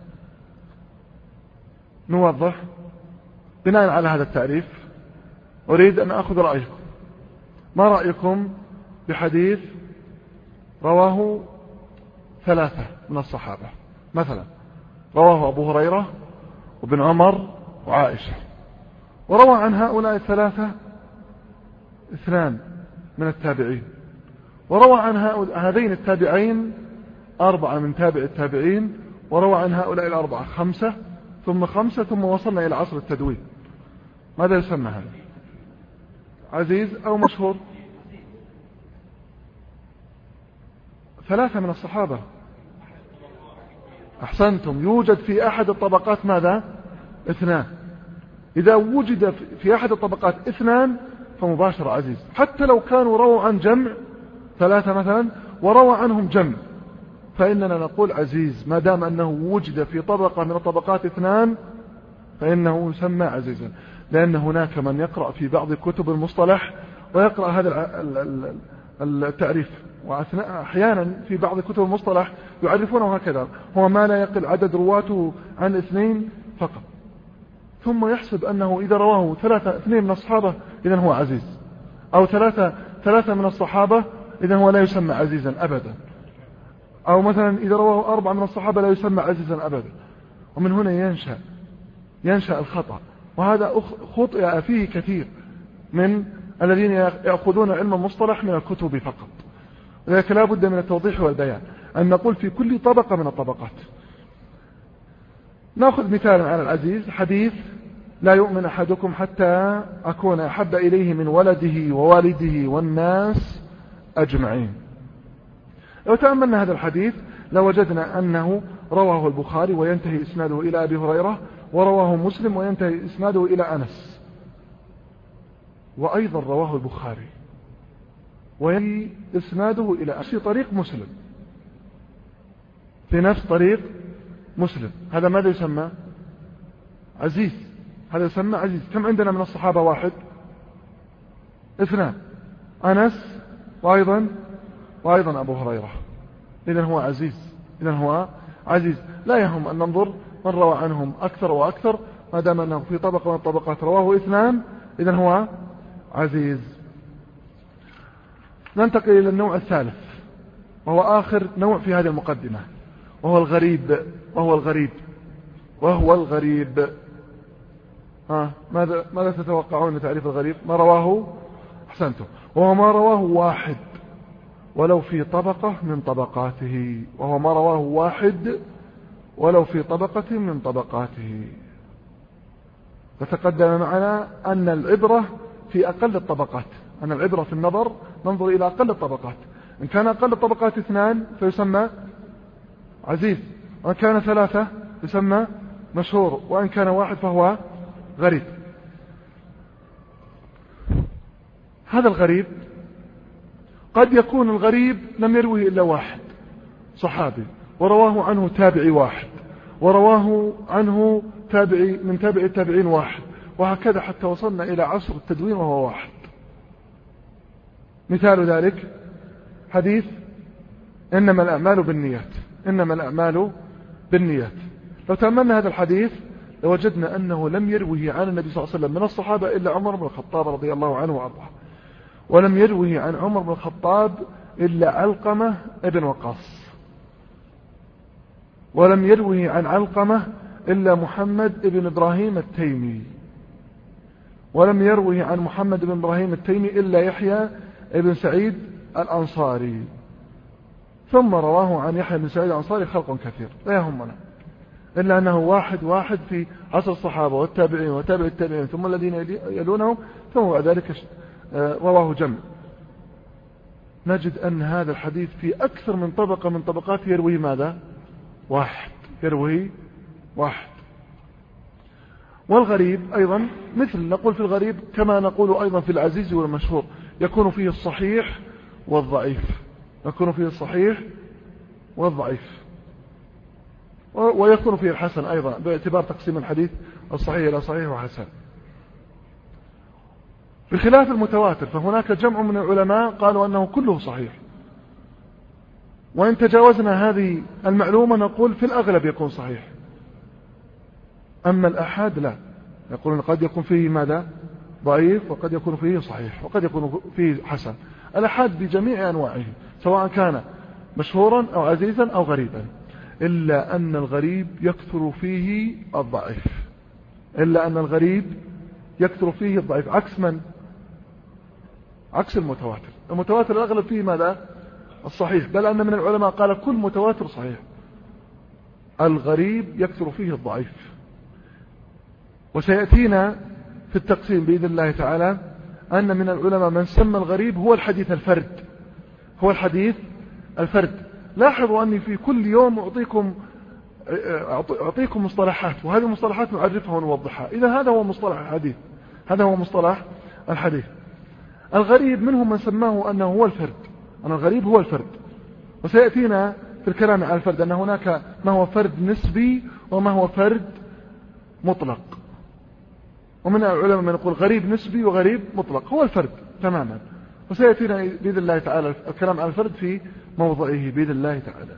نوضح بناء على هذا التعريف. أريد أن أخذ رأيكم. ما رأيكم بحديث رواه ثلاثة من الصحابة؟ مثلا رواه أبو هريرة وابن عمر وعائشة، وروى عن هؤلاء الثلاثة اثنان من التابعين، وروى عن هذين التابعين أربعة من تابع التابعين، وروى عن هؤلاء الأربعة خمسة ثم خمسة ثم وصلنا إلى عصر التدوين. ماذا يسمى هذا؟ عزيز أو مشهور؟ ثلاثة من الصحابة. أحسنتم. يوجد في أحد الطبقات ماذا؟ اثنان. إذا وجد في أحد الطبقات اثنان فمباشر عزيز، حتى لو كانوا رووا عن جمع ثلاثة مثلا وروى عنهم جمع فإننا نقول عزيز، ما دام أنه وجد في طبقة من الطبقات اثنان فإنه يسمى عزيزا. لأن هناك من يقرأ في بعض كتب المصطلح ويقرأ هذا التعريف، وأحيانا في بعض كتب المصطلح يعرفونه هكذا: هو ما لا يقل عدد رواته عن اثنين فقط، ثم يحسب أنه إذا رواه ثلاثة اثنين من الصحابة إذن هو عزيز، أو ثلاثة ثلاثة من الصحابة إذن هو لا يسمى عزيزا أبدا، أو مثلا إذا رواه أربعة من الصحابة لا يسمى عزيزا أبدا. ومن هنا ينشأ ينشأ الخطأ، وهذا خطئ فيه كثير من الذين يأخذون علم المصطلح من الكتب فقط. لذلك لا بد من التوضيح والبيان، أن نقول في كل طبقة من الطبقات. نأخذ مثال على العزيز، حديث لا يؤمن أحدكم حتى أكون أحب إليه من ولده ووالده والناس أجمعين. لو تأملنا هذا الحديث لوجدنا أنه رواه البخاري وينتهي إسناده إلى أبي هريرة، ورواه مسلم وينتهي إسناده إلى أنس، وأيضا رواه البخاري وينتهي إسناده إلى أنس في طريق مسلم، في نفس طريق مسلم. هذا ماذا يسمى؟ عزيز. هذا يسمى عزيز. كم عندنا من الصحابة؟ واحد، اثنان، أنس وأيضا وأيضا أبو هريرة. إذن هو عزيز، إذن هو عزيز. لا يهم أن ننظر من روى عنهم أكثر وأكثر، ما دام أنه في طبقة من الطبقات رواه اثنان، إذن هو عزيز. ننتقل إلى النوع الثالث وهو آخر نوع في هذه المقدمة، وهو الغريب. وهو الغريب وهو الغريب ها ماذا ماذا تتوقعون من تعريف الغريب؟ ما رواه، أحسنتم، وهو ما رواه واحد ولو في طبقة من طبقاته. وهو ما رواه واحد ولو في طبقة من طبقاته. وتقدم معنا أن العبرة في أقل الطبقات، أن العبرة في النظر ننظر إلى أقل الطبقات. إن كان أقل الطبقات اثنان فيسمى عزيز، وإن كان ثلاثة يسمى مشهور، وإن كان واحد فهو غريب. هذا الغريب قد يكون الغريب لم يروه إلا واحد صحابي، ورواه عنه تابعي واحد، ورواه عنه تابعي من تابعي التابعين واحد، وهكذا حتى وصلنا إلى عصر التدوين وهو واحد. مثال ذلك حديث إنما الأعمال بالنيات. إنما الأعمال بالنيات. لو تأملنا هذا الحديث لوجدنا أنه لم يروه عن النبي صلى الله عليه وسلم من الصحابة إلا عمر بن الخطاب رضي الله عنه وأرضاه، ولم يروه عن عمر بن الخطاب إلا علقمة ابن وقاص، ولم يروه عن علقمة إلا محمد ابن إبراهيم التيمي، ولم يروه عن محمد بن إبراهيم التيمي إلا يحيى ابن سعيد الأنصاري، ثم رواه عن يحيى بن سعيد الأنصاري خلق كثير لا يهمنا، إلا أنه واحد واحد في عصر الصحابة والتابعين وتابع التابعين ثم الذين يلونهم، ثم بعد ذلك رواه جمع. نجد أن هذا الحديث في أكثر من طبقة من طبقات يروي ماذا؟ واحد، يروي واحد. والغريب أيضا مثل نقول في الغريب كما نقول أيضا في العزيز والمشهور، يكون فيه الصحيح والضعيف، يكون فيه الصحيح والضعيف، ويكون فيه الحسن أيضا باعتبار تقسيم الحديث الصحيح إلى صحيح وحسن. بخلاف المتواتر فهناك جمع من العلماء قالوا أنه كله صحيح، وإن تجاوزنا هذه المعلومة نقول في الأغلب يكون صحيح. أما الأحاد لا، يقولون قد يكون فيه ماذا؟ ضعيف، وقد يكون فيه صحيح، وقد يكون فيه حسن. الأحاد بجميع أنواعه سواء كان مشهورا أو عزيزا أو غريبا، إلا أن الغريب يكثر فيه الضعيف، إلا أن الغريب يكثر فيه الضعيف، عكس من؟ عكس المتواتر. المتواتر الأغلب فيه ماذا؟ الصحيح، بل أن من العلماء قال كل متواتر صحيح. الغريب يكثر فيه الضعيف. وسيأتينا في التقسيم بإذن الله تعالى أن من العلماء من سمى الغريب هو الحديث الفرد، هو الحديث الفرد. لاحظوا أني في كل يوم أعطيكم أعطيكم مصطلحات، وهذه المصطلحات نعرفها ونوضحها. إذا هذا هو مصطلح الحديث، هذا هو مصطلح الحديث. الغريب منهم من سماه أنه هو الفرد، أن الغريب هو الفرد، وسيأتينا في الكلام على الفرد أن هناك ما هو فرد نسبي وما هو فرد مطلق. ومن العلماء من يقول غريب نسبي وغريب مطلق، هو الفرد تماما. وسيأتينا بإذن الله تعالى الكلام على الفرد في موضعه بإذن الله تعالى.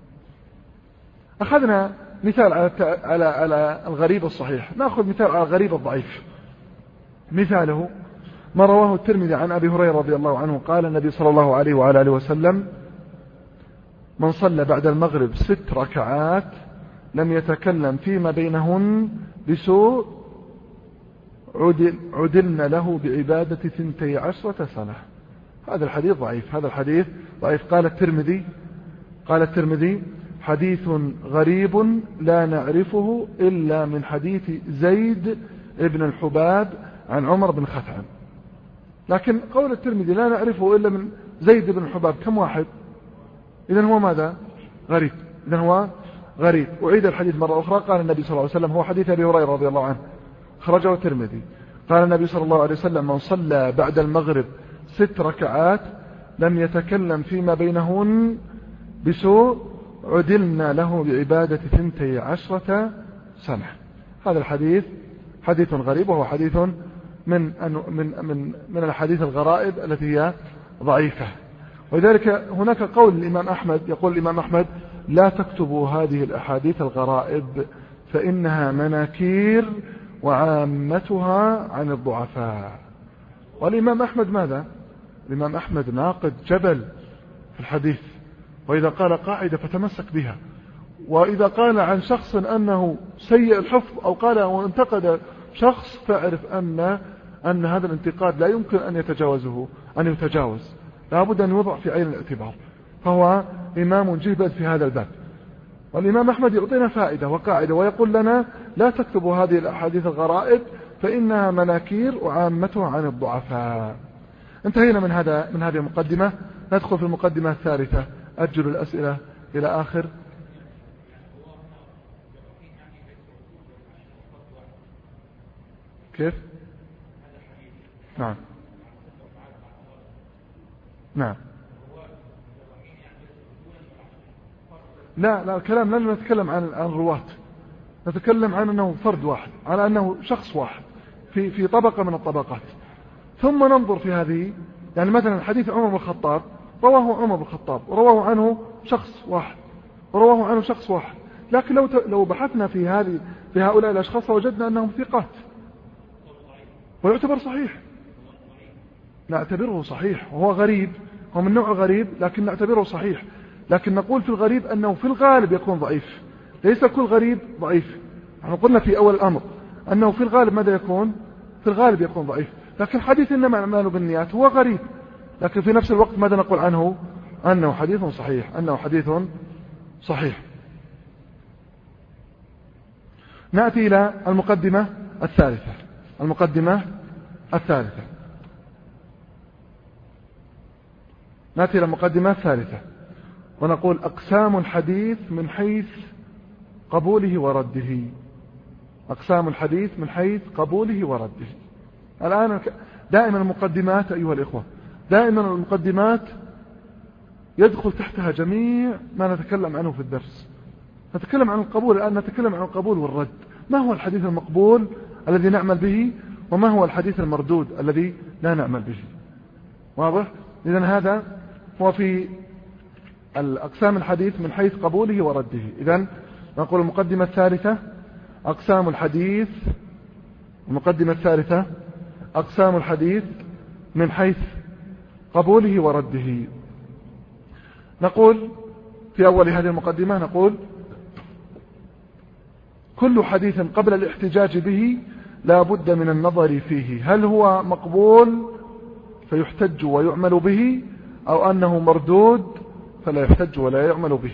أخذنا مثال على على على الغريب الصحيح، نأخذ مثال على الغريب الضعيف. مثاله ما رواه الترمذي عن أبي هريرة رضي الله عنه قال النبي صلى الله عليه وعلى آله وسلم: من صلى بعد المغرب ست ركعات لم يتكلم فيما بينهن بسوء عدل عدلنا له بعبادة ثنتي عشرة سنة. هذا الحديث ضعيف، هذا الحديث ضعيف. قال الترمذي قال الترمذي حديث غريب لا نعرفه إلا من حديث زيد ابن الحباب عن عمر بن خثعم. لكن قول الترمذي لا نعرفه إلا من زيد بن الحباب كم واحد؟ إذن هو ماذا؟ غريب. إذن هو غريب. أعيد الحديث مرة أخرى. قال النبي صلى الله عليه وسلم، هو حديث أبي هريرة رضي الله عنه خرجه الترمذي، قال النبي صلى الله عليه وسلم: من صلى بعد المغرب ست ركعات لم يتكلم فيما بينهن بسوء عدلنا له بعبادة ثنتي عشرة سنة. هذا الحديث حديث غريب، وهو حديث من من من من الحديث الغرائب التي هي ضعيفة. ولذلك هناك قول الإمام أحمد، يقول الإمام أحمد: لا تكتبوا هذه الأحاديث الغرائب فإنها مناكير وعامتها عن الضعفاء. والإمام أحمد ماذا؟ الإمام أحمد ناقد جبل في الحديث، وإذا قال قاعدة فتمسك بها، وإذا قال عن شخص أنه سيء الحفظ أو قال وانتقد شخص فاعرف أن أن هذا الانتقاد لا يمكن أن يتجاوزه أن يتجاوز، لابد أن يوضع في عين الاعتبار. فهو إمام جهبذ في هذا الباب. والإمام أحمد يعطينا فائدة وقاعدة ويقول لنا: لا تكتبوا هذه الأحاديث الغرائب فإنها مناكير وعامتها عن الضعفاء. انتهينا من هذا من هذه المقدمة. ندخل في المقدمة الثالثة. أجل الأسئلة إلى آخر. كيف؟ نعم نعم لا لا الكلام لن نتكلم عن عن الرواة، نتكلم عن أنه فرد واحد، على أنه شخص واحد في في طبقة من الطبقات. ثم ننظر في هذه، يعني مثلا حديث عمر بن الخطاب رواه عمر بن الخطاب ورواه عنه شخص واحد ورواه عنه شخص واحد، لكن لو لو بحثنا في هذه في هؤلاء الأشخاص وجدنا أنهم ثقات ويعتبر صحيح، نعتبره صحيح. وهو غريب، هو من نوع غريب لكن نعتبره صحيح. لكن نقول في الغريب أنه في الغالب يكون ضعيف، ليس كل غريب ضعيف. نحن قلنا في أول الأمر أنه في الغالب ماذا يكون؟ في الغالب يكون ضعيف. لكن حديث إنما الأعمال بالنيات هو غريب، لكن في نفس الوقت ماذا نقول عنه؟ أنه حديث صحيح، أنه حديث صحيح. نأتي إلى المقدمة الثالثة. المقدمة الثالثة نأتي إلى المقدمة الثالثة ونقول: أقسام الحديث من حيث قبوله ورده. أقسام الحديث من حيث قبوله ورده. الآن دائما المقدمات أيها الإخوة، دائما المقدمات يدخل تحتها جميع ما نتكلم عنه في الدرس. نتكلم عن القبول الآن، نتكلم عن القبول والرد. ما هو الحديث المقبول الذي نعمل به، وما هو الحديث المردود الذي لا نعمل به؟ واضح؟ إذن هذا هو في الأقسام الحديث من حيث قبوله ورده. إذن نقول المقدمة الثالثة: أقسام الحديث. المقدمة الثالثة: أقسام الحديث من حيث قبوله ورده. نقول في أول هذه المقدمة، نقول: كل حديث قبل الاحتجاج به لا بد من النظر فيه، هل هو مقبول فيحتج ويعمل به، أو أنه مردود فلا يحتج ولا يعمل به.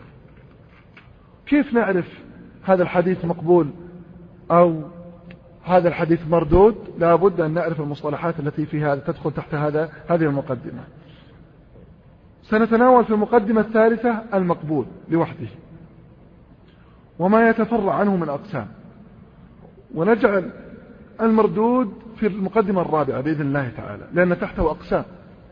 كيف نعرف هذا الحديث مقبول أو هذا الحديث مردود؟ لا بد أن نعرف المصطلحات التي فيها تدخل تحت هذا هذه المقدمة. سنتناول في المقدمة الثالثة المقبول لوحده وما يتفرع عنه من أقسام، ونجعل المردود في المقدمة الرابعة بإذن الله تعالى، لأن تحته أقسام.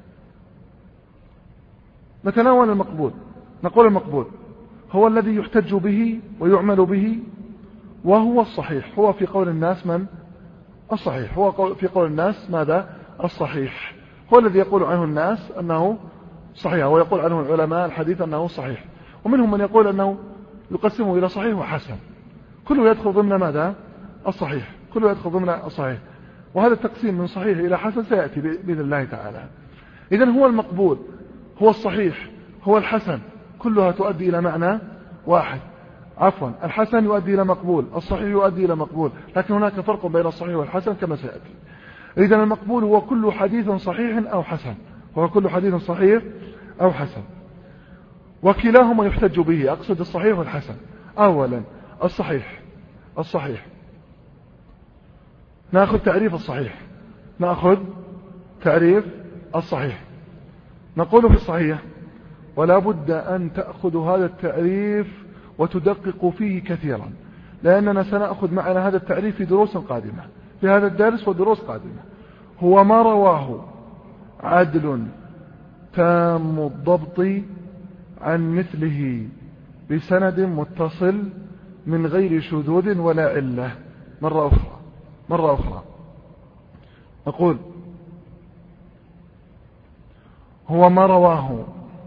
نتناول المقبول. نقول: المقبول هو الذي يحتج به ويعمل به وهو الصحيح. هو في قول الناس من؟ الصحيح. هو في قول الناس ماذا؟ الصحيح. هو الذي يقول عنه الناس أنه صحيح، ويقول عنه العلماء الحديث أنه صحيح. ومنهم من يقول أنه يقسمه إلى صحيح وحسن، كله يدخل ضمن ماذا؟ الصحيح. كله يدخل ضمن الصحيح. وهذا التقسيم من صحيح إلى حسن سيأتي بإذن الله تعالى. إذن هو المقبول، هو الصحيح، هو الحسن، كلها تؤدي إلى معنى واحد. عفوا، الحسن يؤدي إلى مقبول، الصحيح يؤدي إلى مقبول، لكن هناك فرق بين الصحيح والحسن كما سيأتي. إذن المقبول هو كل حديث صحيح أو حسن، هو كل حديث صحيح أو حسن. وكلاهما يحتج به، أقصد الصحيح والحسن. أولا الصحيح الصحيح نأخذ تعريف الصحيح نأخذ تعريف الصحيح نقول في الصحيح: ولا بد أن تأخذوا هذا التعريف وتدققوا فيه كثيرا، لأننا سنأخذ معنا هذا التعريف في دروس قادمة، في هذا الدرس ودروس قادمة. هو ما رواه عدل تام الضبط عن مثله بسند متصل من غير شذوذ ولا علة. مرة أخرى مرة أخرى أقول: هو ما رواه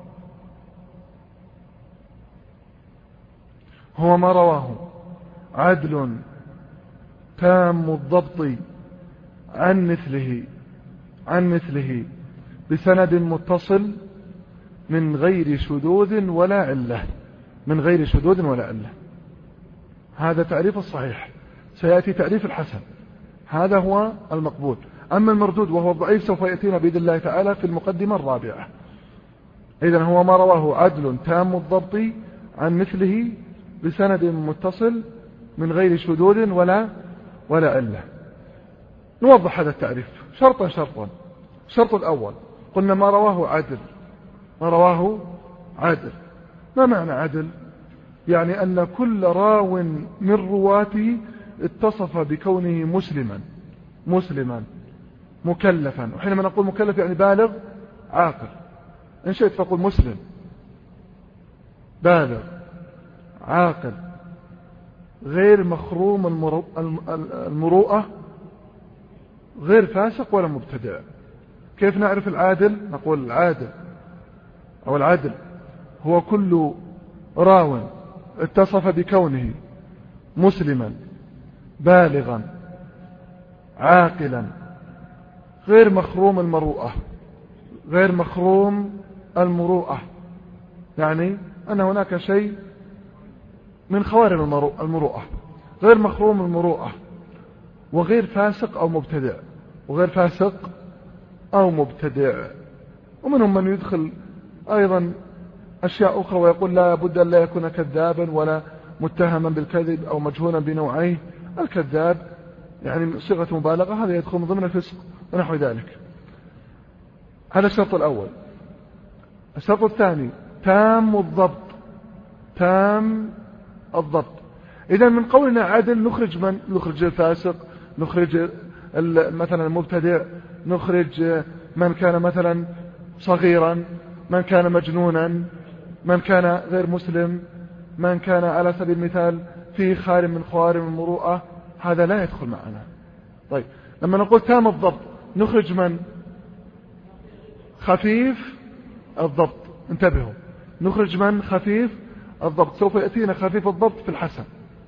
هو ما رواه عدل تام الضبط عن مثله عن مثله بسند متصل من غير شذوذ ولا علة من غير شذوذ ولا علة. هذا تعريف الصحيح. سيأتي تعريف الحسن، هذا هو المقبول. أما المردود وهو الضعيف سوف يأتينا بإذن الله تعالى في المقدمة الرابعة. إذن هو ما رواه عدل تام الضبط عن مثله بسند متصل من غير شذوذ ولا ولا علة. نوضح هذا التعريف شرطا شرطا. الشرط الأول: قلنا ما رواه عدل ما رواه عدل ما معنى عدل؟ يعني أن كل راو من رواته اتصف بكونه مسلما مسلما مكلفا. وحينما نقول مكلف يعني بالغ عاقل. إن شئت فقل مسلم بالغ عاقل غير مخروم المروءة غير فاسق ولا مبتدع. كيف نعرف العادل؟ نقول العادل أو العدل هو كل راو اتصف بكونه مسلما بالغا عاقلا غير مخروم المروءة غير مخروم المروءة يعني أن هناك شيء من خوارم المروءة، غير مخروم المروءة وغير فاسق أو مبتدع وغير فاسق أو مبتدع. ومنهم من يدخل أيضا أشياء أخرى ويقول لا بد أن لا يكون كذابا ولا متهما بالكذب أو مجهولا بنوعيه. الكذاب يعني صيغة مبالغة، هذا يدخل من ضمن الفسق ونحو ذلك. هذا الشرط الأول. الشرط الثاني: تام الضبط تام الضبط. إذا من قولنا عدل نخرج من؟ نخرج الفاسق، نخرج مثلا المبتدع، نخرج من كان مثلا صغيرا، من كان مجنونا، من كان غير مسلم، من كان على سبيل المثال فيه خارم من خوارم المروءة. هذا لا يدخل معنا. طيب لما نقول تام الضبط نخرج من؟ خفيف الضبط. انتبهوا، نخرج من؟ خفيف الضبط. سوف يأتينا خفيف الضبط في الحسن.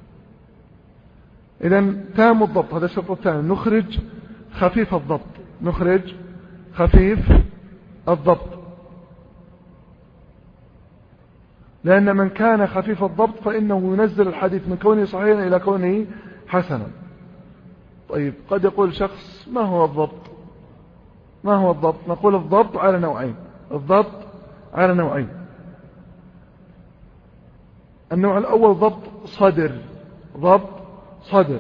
إذن تام الضبط هذا الشرط الثاني. نخرج خفيف الضبط نخرج خفيف الضبط لأن من كان خفيف الضبط فإنه ينزل الحديث من كونه صحيحا إلى كونه حسنا. طيب قد يقول شخص: ما هو الضبط؟ ما هو الضبط؟ نقول الضبط على نوعين. الضبط على نوعين. النوع الأول ضبط صدر ضبط صدر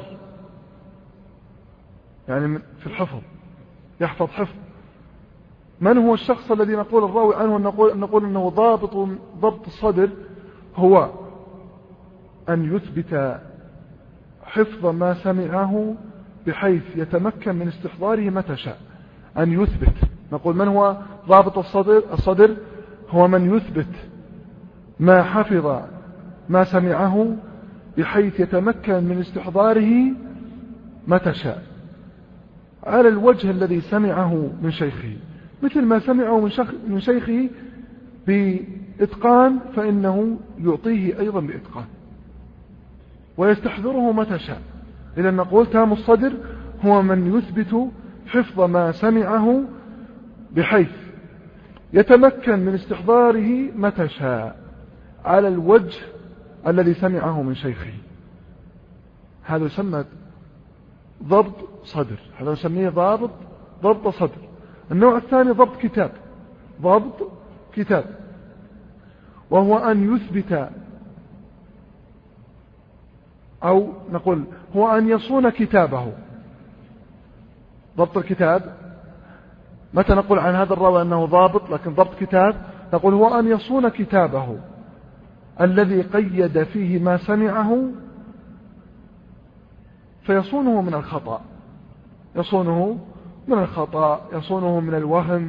يعني في الحفظ، يحفظ حفظ. من هو الشخص الذي نقول الراوي عنه نقول, نقول أنه ضابط ضبط الصدر؟ هو أن يثبت حفظ ما سمعه بحيث يتمكن من استحضاره متى شاء. أن يثبت. نقول من هو ضابط الصدر؟ الصدر هو من يثبت ما حفظ ما سمعه بحيث يتمكن من استحضاره متى شاء على الوجه الذي سمعه من شيخه، مثل ما سمعه من, شيخ من شيخه بإتقان فإنه يعطيه أيضا بإتقان ويستحضره متى شاء. إذا نقول تام الصدر هو من يثبت حفظ ما سمعه بحيث يتمكن من استحضاره متى شاء على الوجه الذي سمعه من شيخه. هذا يسمى ضبط صدر، هذا نسميه ضابط ضبط صدر. النوع الثاني ضبط كتاب ضبط كتاب وهو أن يثبت، أو نقول هو أن يصون كتابه. ضبط الكتاب، متى نقول عن هذا الراوي أنه ضابط لكن ضبط كتاب؟ نقول هو أن يصون كتابه الذي قيد فيه ما سمعه، فيصونه من الخطأ، يصونه من الخطأ، يصونه من الوهم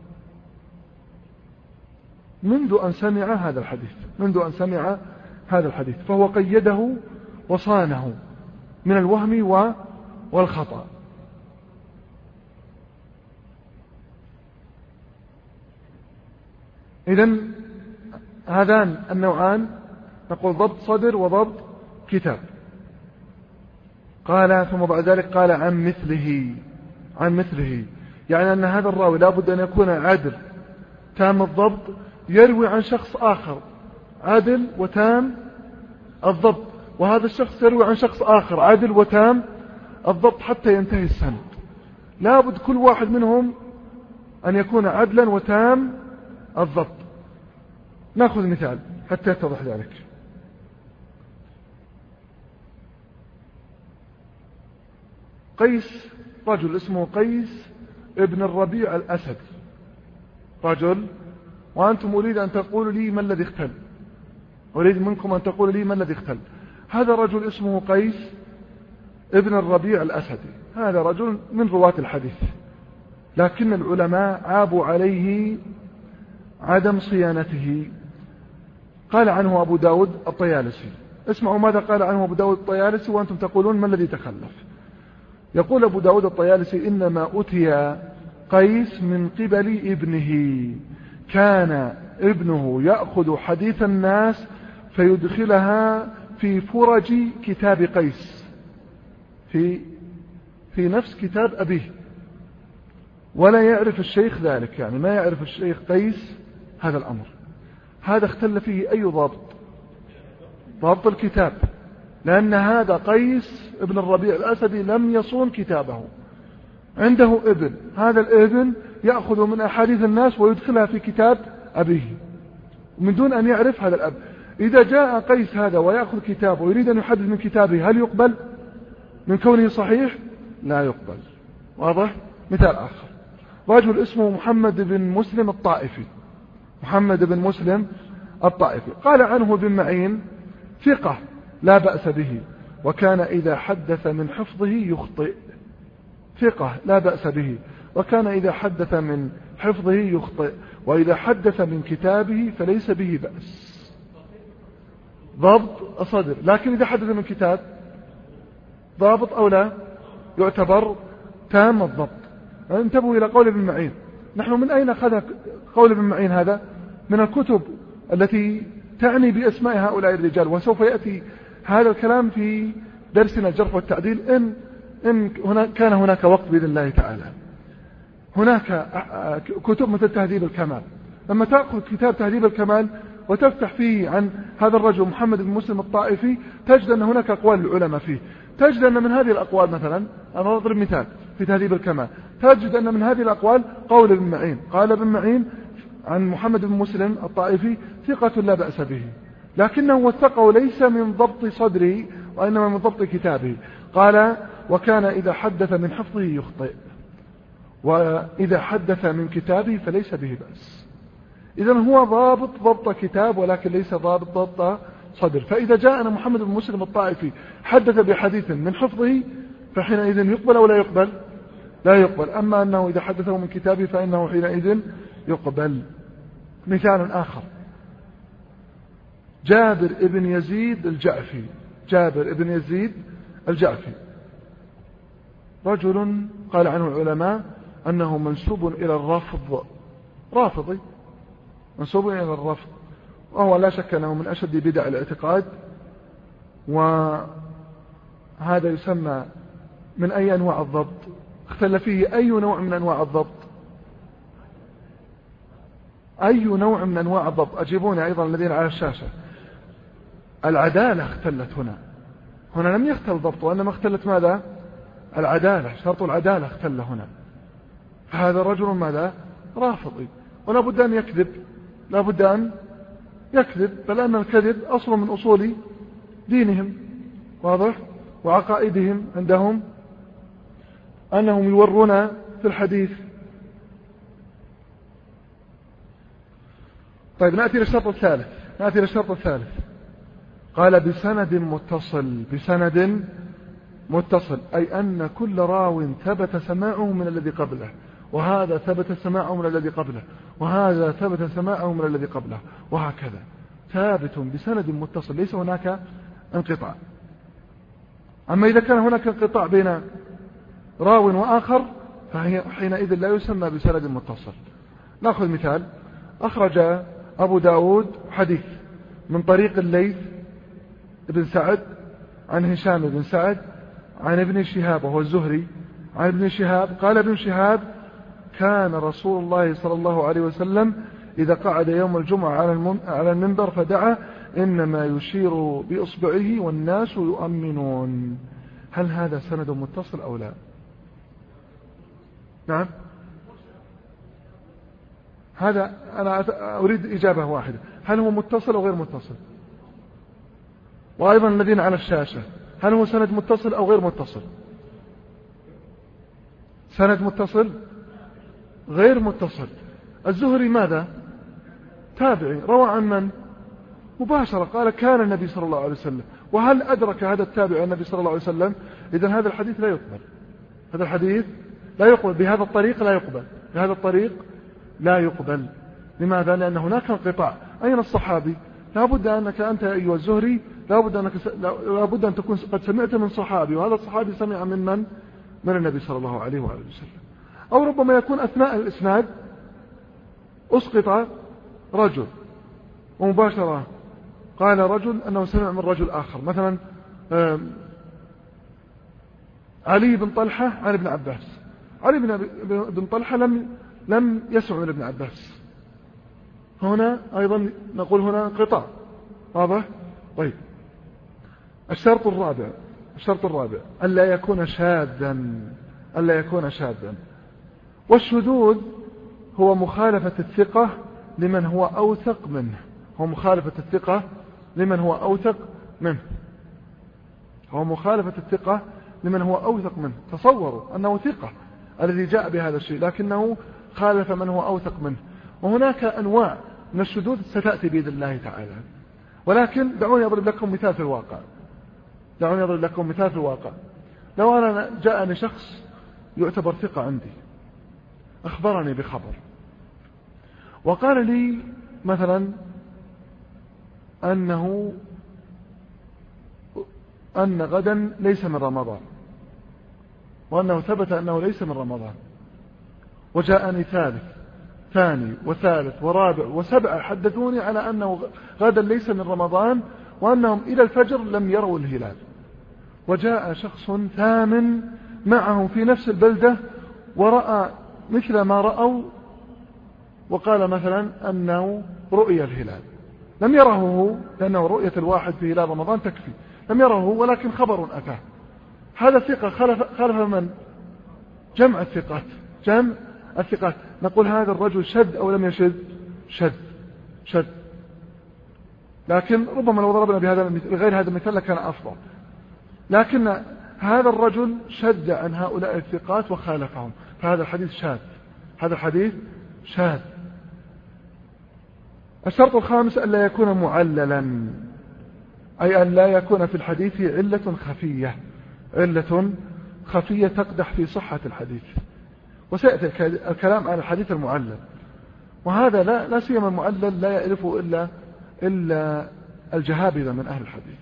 منذ أن سمع هذا الحديث، منذ أن سمع هذا الحديث، فهو قيده وصانه من الوهم والخطأ. إذن هذان النوعان نقول ضبط صدر وضبط كتاب. قال ثم بعد ذلك قال عن مثله، عن مثله يعني أن هذا الراوي لا بد أن يكون عادل تام الضبط، يروي عن شخص آخر عادل وتام الضبط، وهذا الشخص يروي عن شخص آخر عادل وتام الضبط حتى ينتهي السند. لا بد كل واحد منهم أن يكون عدلا وتام الضبط. نأخذ مثال حتى يتضح ذلك. قيس، رجل اسمه قيس ابن الربيع الأسد، رجل، وأنتم أريد أن تقولوا لي ما الذي اختل، أريد منكم أن تقولوا لي ما الذي اختل. هذا رجل اسمه قيس ابن الربيع الأسدي، هذا رجل من رواة الحديث، لكن العلماء عابوا عليه عدم صيانته. قال عنه أبو داود الطيالسي، اسمعوا ماذا قال عنه أبو داود الطيالسي وأنتم تقولون ما الذي تخلف. يقول أبو داود الطيالسي: إنما أتي قيس من قبل ابنه، كان ابنه يأخذ حديث الناس فيدخلها في فرج كتاب قيس، في في نفس كتاب أبيه، ولا يعرف الشيخ ذلك، يعني ما يعرف الشيخ قيس هذا الأمر. هذا اختل فيه أي ضابط؟ ضابط الكتاب، لأن هذا قيس ابن الربيع الأسدي لم يصون كتابه، عنده ابن، هذا الابن يأخذ من أحاديث الناس ويدخلها في كتاب أبيه من دون أن يعرف هذا الأب. إذا جاء قيس هذا ويأخذ كتابه ويريد أن يحدث من كتابه، هل يقبل من كونه صحيح؟ لا يقبل. واضح؟ مثال آخر، رجل اسمه محمد بن مسلم الطائفي، محمد بن مسلم الطائفي، قال عنه ابن معين: ثقة لا بأس به، وكان إذا حدث من حفظه يخطئ. ثقة لا بأس به، وكان إذا حدث من حفظه يخطئ، وإذا حدث من كتابه فليس به بأس. ضبط صدر، لكن إذا حدث من كتاب ضابط أو لا؟ يعتبر تام الضبط. انتبهوا إلى قول ابن معين. نحن من أين أخذ قول ابن معين هذا؟ من الكتب التي تعني بأسماء هؤلاء الرجال، وسوف يأتي هذا الكلام في درسنا الجرح والتعديل إن, إن هناك كان هناك وقت بإذن الله تعالى. هناك كتب مثل تهذيب الكمال، لما تأخذ كتاب تهذيب الكمال وتفتح فيه عن هذا الرجل محمد بن مسلم الطائفي، تجد أن هناك أقوال العلماء فيه. تجد أن من هذه الأقوال مثلا، أنا أضرب مثال في تهذيب الكمال، تجد أن من هذه الأقوال قول ابن معين، قال ابن معين عن محمد بن مسلم الطائفي: ثقة لا بأس به، لكنه وثقه ليس من ضبط صدره وإنما من ضبط كتابه. قال: وكان إذا حدث من حفظه يخطئ، وإذا حدث من كتابه فليس به بأس. إذن هو ضابط ضبط كتاب ولكن ليس ضابط ضبط صدر. فإذا جاءنا محمد بن مسلم الطائفي حدث بحديث من حفظه فحينئذ يقبل أو لا يقبل؟ لا يقبل. أما أنه إذا حدثه من كتابه فإنه حينئذ يقبل. مثال آخر، جابر ابن يزيد الجعفي، جابر ابن يزيد الجعفي رجل قال عنه العلماء أنه منسوب إلى الرفض، رافضي منسوب إلى الرفض، وهو لا شك أنه من أشد بدع الاعتقاد، وهذا يسمى من أي أنواع الضبط؟ اختل فيه أي نوع من أنواع الضبط؟ أي نوع من أنواع الضبط؟ أجيبوني أيضا الذين على الشاشة. العدالة اختلت هنا، هنا لم يختل ضبط وإنما اختلت ماذا؟ العدالة، شرط العدالة اختل هنا. فهذا رجل ماذا؟ رافضي، ولا بد أن يكذب، لا بد أن يكذب، بل أن الكذب أصل من أصول دينهم، واضح، وعقائدهم عندهم أنهم يورون في الحديث. طيب نأتي للشرط الثالث نأتي للشرط الثالث قال بسند متصل. بسند متصل أي أن كل راو ثبت سماعه من الذي قبله، وهذا ثبت سماعه من الذي قبله، وهذا ثبت سماعه من الذي قبله، وهكذا ثابت بسند متصل، ليس هناك انقطاع. أما إذا كان هناك انقطاع بين راو وآخر فحينئذ لا يسمى بسند متصل. نأخذ مثال. أخرج أبو داود حديث من طريق الليث بن سعد عن هشام بن سعد عن ابن شهاب وهو الزهري عن ابن شهاب قال ابن شهاب كان رسول الله صلى الله عليه وسلم إذا قعد يوم الجمعة على المنبر فدعا إنما يشير بإصبعه والناس يؤمنون. هل هذا سند متصل أو لا؟ نعم، هذا أنا أريد إجابة واحدة، هل هو متصل أو غير متصل؟ وأيضا الذين على الشاشة، هل هو سند متصل أو غير متصل؟ سند متصل غير متصل. الزهري ماذا؟ تابعي، روى عن من؟ مباشرة، قال كان النبي صلى الله عليه وسلم. وهل أدرك هذا التابع النبي صلى الله عليه وسلم؟ إذن هذا الحديث لا يقبل، هذا الحديث لا يقبل، بهذا الطريق لا يقبل، بهذا الطريق لا يقبل. لماذا؟ لأن هناك انقطاع. أين الصحابي؟ لابد أنك أنت أيها الزهري لابد أنك لابد أن تكون قد سمعت من صحابي، وهذا الصحابي سمع من من؟ من النبي صلى الله عليه وآله وسلم. أو ربما يكون أثناء الإسناد أسقط رجل ومباشرة قال رجل أنه سمع من رجل آخر، مثلا علي بن طلحة عن ابن عباس. علي بن طلحة لم لم يسمع من ابن عباس، هنا أيضا نقول هنا انقطاع، واضح؟ طيب الشرط الرابع الشرط الرابع ألا يكون شاذا ألا يكون شاذا والشذوذ هو مخالفة الثقة لمن هو أوثق منه هو مخالفة الثقة لمن هو أوثق منه هو مخالفة الثقة لمن هو أوثق منه. تصوروا أنه ثقة الذي جاء بهذا الشيء لكنه خالف من هو أوثق منه. وهناك أنواع من الشذوذ ستأتي بإذن الله تعالى، ولكن دعوني أضرب لكم مثال في الواقع دعوني أضرب لكم مثال في الواقع لو أنا جاءني شخص يعتبر ثقة عندي، أخبرني بخبر وقال لي مثلا أنه أن غدا ليس من رمضان، وأنه ثبت أنه ليس من رمضان، وجاءني ثالث ثاني وثالث ورابع وسبعة حدثوني على أنه غدا ليس من رمضان وأنهم إلى الفجر لم يروا الهلال. وجاء شخص ثامن معهم في نفس البلدة ورأى مثل ما رأوا وقال مثلا أنه رؤيا الهلال، لم يره هو لأنه رؤية الواحد في هلال رمضان تكفي، لم يره هو ولكن خبر أتاه. هذا ثقة خلف, خلف من؟ جمع الثقات جمع الثقات. نقول هذا الرجل شد أو لم يشد؟ شد شد لكن ربما لو ضربنا بهذا بغير هذا المثال لكان أفضل. لكن هذا الرجل شد عن هؤلاء الثقات وخالفهم، فهذا الحديث شاذ هذا الحديث شاذ. الشرط الخامس ألا يكون معللا، أي أن لا يكون في الحديث علة خفية علة خفية تقدح في صحة الحديث. وسيأتي الكلام عن الحديث المعلل، وهذا لا, لا سيما المعلل لا يعرفه إلا, إلا الجهابذة من أهل الحديث.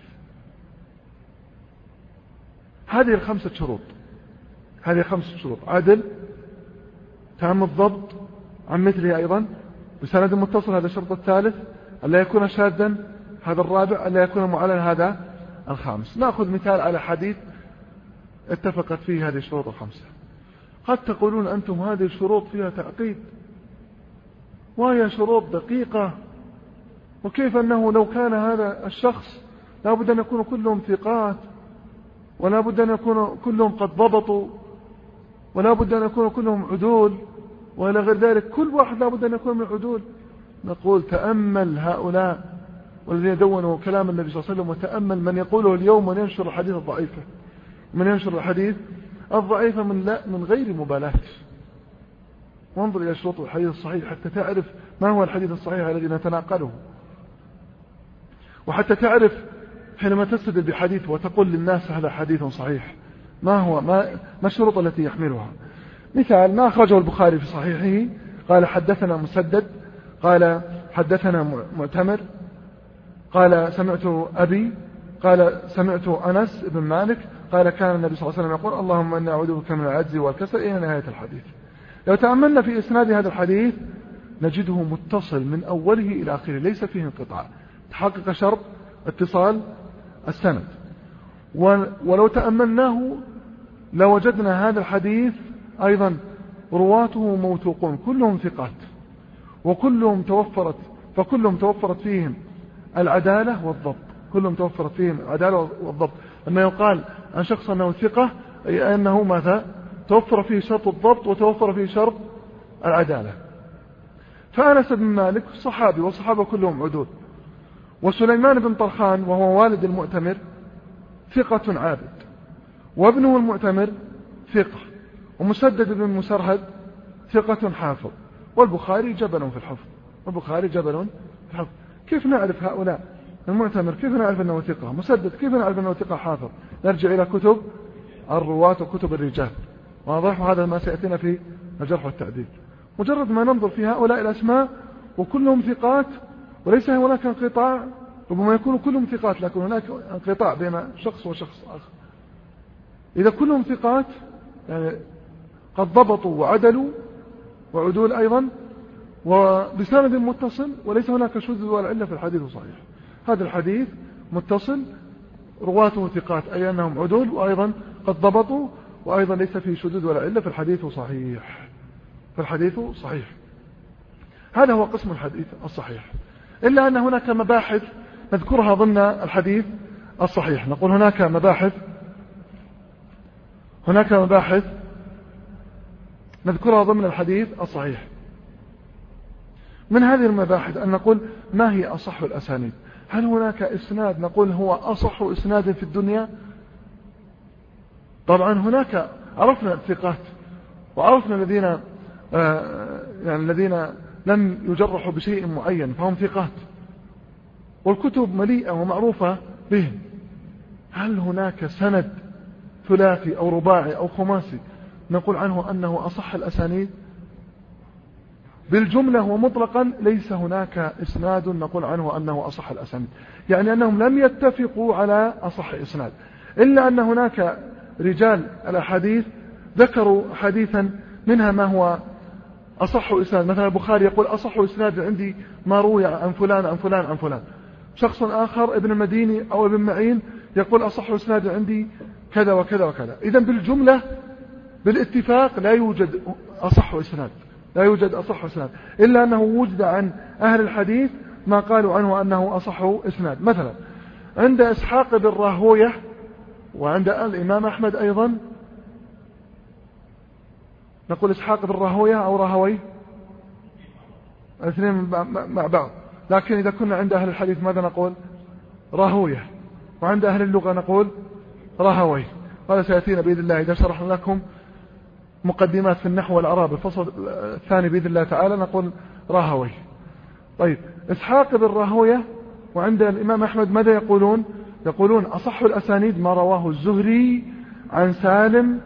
هذه الخمسة شروط هذه خمسة شروط: عدل، تام الضبط عن مثله أيضا، بسند متصل هذا الشرط الثالث، ألا يكون شاذا هذا الرابع، ألا يكون معلل هذا الخامس. نأخذ مثال على حديث اتفقت فيه هذه الشروط الخمسة. قد تقولون أنتم هذه الشروط فيها تعقيد وهي شروط دقيقة، وكيف أنه لو كان هذا الشخص لا بد أن يكونوا كلهم ثقات، ولا بد أن يكونوا كلهم قد ضبطوا، ولا بد أن يكونوا كلهم عدول، وإلى غير ذلك كل واحد لا بد أن يكون من عدول. نقول تأمل هؤلاء والذين دونوا كلام النبي صلى الله عليه وسلم وتأمل من يقوله اليوم من ينشر الحديث الضعيفة من ينشر الحديث الضعيفة من لا من غير مبالاة. وانظر إلى شروط الحديث الصحيح حتى تعرف ما هو الحديث الصحيح الذي نتناقله، وحتى تعرف حينما تستدل بحديث وتقول للناس هذا حديث صحيح ما هو ما, ما الشروط التي يحملها. مثال ما أخرجه البخاري في صحيحه قال حدثنا مسدد قال حدثنا معتمر قال سمعت أبي قال سمعت أنس بن مالك قال كان النبي صلى الله عليه وسلم يقول اللهم إني أعوذ بك من العجز والكسل إلى نهاية الحديث. لو تأملنا في إسناد هذا الحديث نجده متصل من أوله إلى آخره ليس فيه انقطاع، تحقق شرط اتصال السند. ولو تأملناه لوجدنا هذا الحديث أيضا رواته موثوقون كلهم ثقات وكلهم توفرت فكلهم توفرت فيهم العدالة والضبط، كلهم توفرت فيهم العدالة والضبط. لما يقال عن شخص أنه ثقة أي أنه ماذا توفر فيه شرط الضبط وتوفر فيه شرط العدالة. فأنس بن مالك صحابي والصحابة كلهم عدول، وسليمان بن طرخان وهو والد المؤتمر ثقة عابد، وابنه المؤتمر ثقة، ومسدد بن مسرهد ثقة حافظ، والبخاري جبل في الحفظ والبخاري جبل في الحفظ. كيف نعرف هؤلاء؟ المؤتمر كيف نعرف أنه ثقة؟ مسدد كيف نعرف أنه ثقة حافظ؟ نرجع إلى كتب الرواة وكتب الرجال، واضح هذا ما سيأتينا في الجرح والتعديل. مجرد ما ننظر في هؤلاء الأسماء وكلهم ثقات وليس هناك انقطاع، ربما يكون كلهم ثقات لكن هناك انقطاع بين شخص وشخص آخر. إذا كلهم ثقات يعني قد ضبطوا وعدلوا وعدول أيضا وبسند متصل وليس هناك شذوذ ولا علة في الحديث صحيح. هذا الحديث متصل رواته ثقات أي أنهم عدول وأيضا قد ضبطوا وأيضا ليس فيه شذوذ ولا علة في الحديث صحيح فالحديث صحيح. هذا هو قسم الحديث الصحيح، إلا أن هناك مباحث نذكرها ضمن الحديث الصحيح. نقول هناك مباحث هناك مباحث نذكرها ضمن الحديث الصحيح. من هذه المباحث أن نقول ما هي أصح الأسانيد؟ هل هناك إسناد نقول هو أصح إسناد في الدنيا؟ طبعا هناك عرفنا الثقات وعرفنا الذين آه يعني الذين لم يجرحوا بشيء معين فهم ثقات والكتب مليئة ومعروفة بهم. هل هناك سند ثلاثي أو رباعي أو خماسي نقول عنه أنه أصح الأسانيد؟ بالجملة ومطلقا ليس هناك إسناد نقول عنه أنه أصح الأسانيد، يعني أنهم لم يتفقوا على أصح إسناد، إلا أن هناك رجال الأحاديث ذكروا حديثا منها ما هو أصح إسناد. مثلا البخاري يقول أصح إسناد عندي ما روي عن فلان عن فلان عن فلان. شخص آخر ابن المديني أو ابن معين يقول أصح إسناد عندي كذا وكذا وكذا. إذن بالجملة بالاتفاق لا يوجد أصح إسناد لا يوجد أصح إسناد إلا أنه وجد عن أهل الحديث ما قالوا عنه أنه أصح إسناد. مثلا عند إسحاق بن راهوية وعند الإمام أحمد أيضا نقول إسحاق بن راهوية أو راهوي الاثنين مع بعض، لكن إذا كنا عند أهل الحديث ماذا نقول؟ راهوية، وعند أهل اللغة نقول راهوي. هذا سيأتينا بإذن الله إذا شرحنا لكم مقدمات في النحو والعرب الفصل الثاني بإذن الله تعالى نقول راهوي. طيب إسحاق بن راهوية وعند الإمام أحمد ماذا يقولون؟ يقولون أصح الأسانيد ما رواه الزهري عن سالم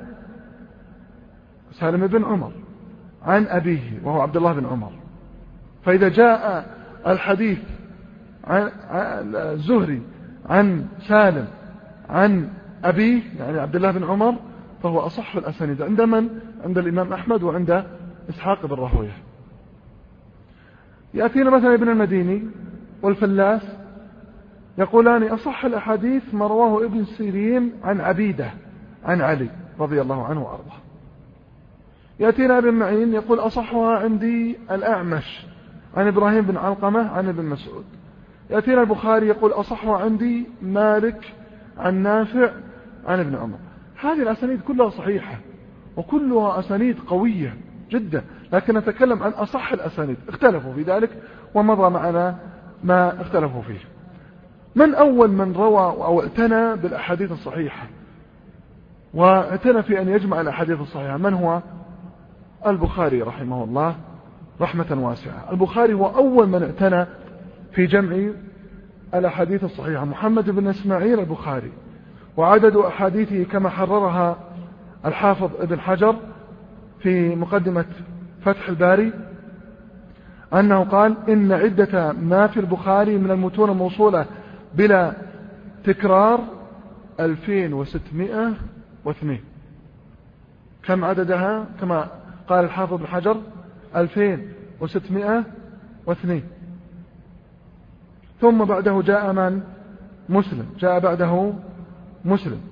سالم بن عمر عن أبيه وهو عبد الله بن عمر. فإذا جاء الحديث عن الزهري عن سالم عن أبيه يعني عبد الله بن عمر فهو أصح الأسانيد عند من؟ عند الإمام أحمد وعند إسحاق بن راهوية. يأتينا مثلا ابن المديني والفلاس يقولان أصح الأحاديث ما رواه ابن سيرين عن عبيدة عن علي رضي الله عنه وأرضاه. يأتينا ابن معين يقول أصحها عندي الأعمش عن إبراهيم بن علقمة عن ابن مسعود. يأتينا البخاري يقول أصحها عندي مالك عن نافع عن ابن عمر. هذه الأسانيد كلها صحيحة وكلها أسانيد قوية جدا، لكن نتكلم عن أصح الأسانيد. اختلفوا في ذلك ومضى معنا ما اختلفوا فيه. من أول من روى أو اعتنى بالأحاديث الصحيحة واعتنى في أن يجمع الأحاديث الصحيحة؟ من هو؟ البخاري رحمه الله رحمة واسعة. البخاري هو أول من اعتنى في جمع الأحاديث الصحيحة، محمد بن إسماعيل البخاري. وعدد أحاديثه كما حررها الحافظ ابن حجر في مقدمة فتح الباري أنه قال: إن عدة ما في البخاري من المتون الموصولة بلا تكرار ألفين وستمائة واثنين. كم عددها؟ كما قال الحافظ ابن حجر ألفين وستمائة واثنين. ثم بعده جاء من؟ مسلم، جاء بعده مسلم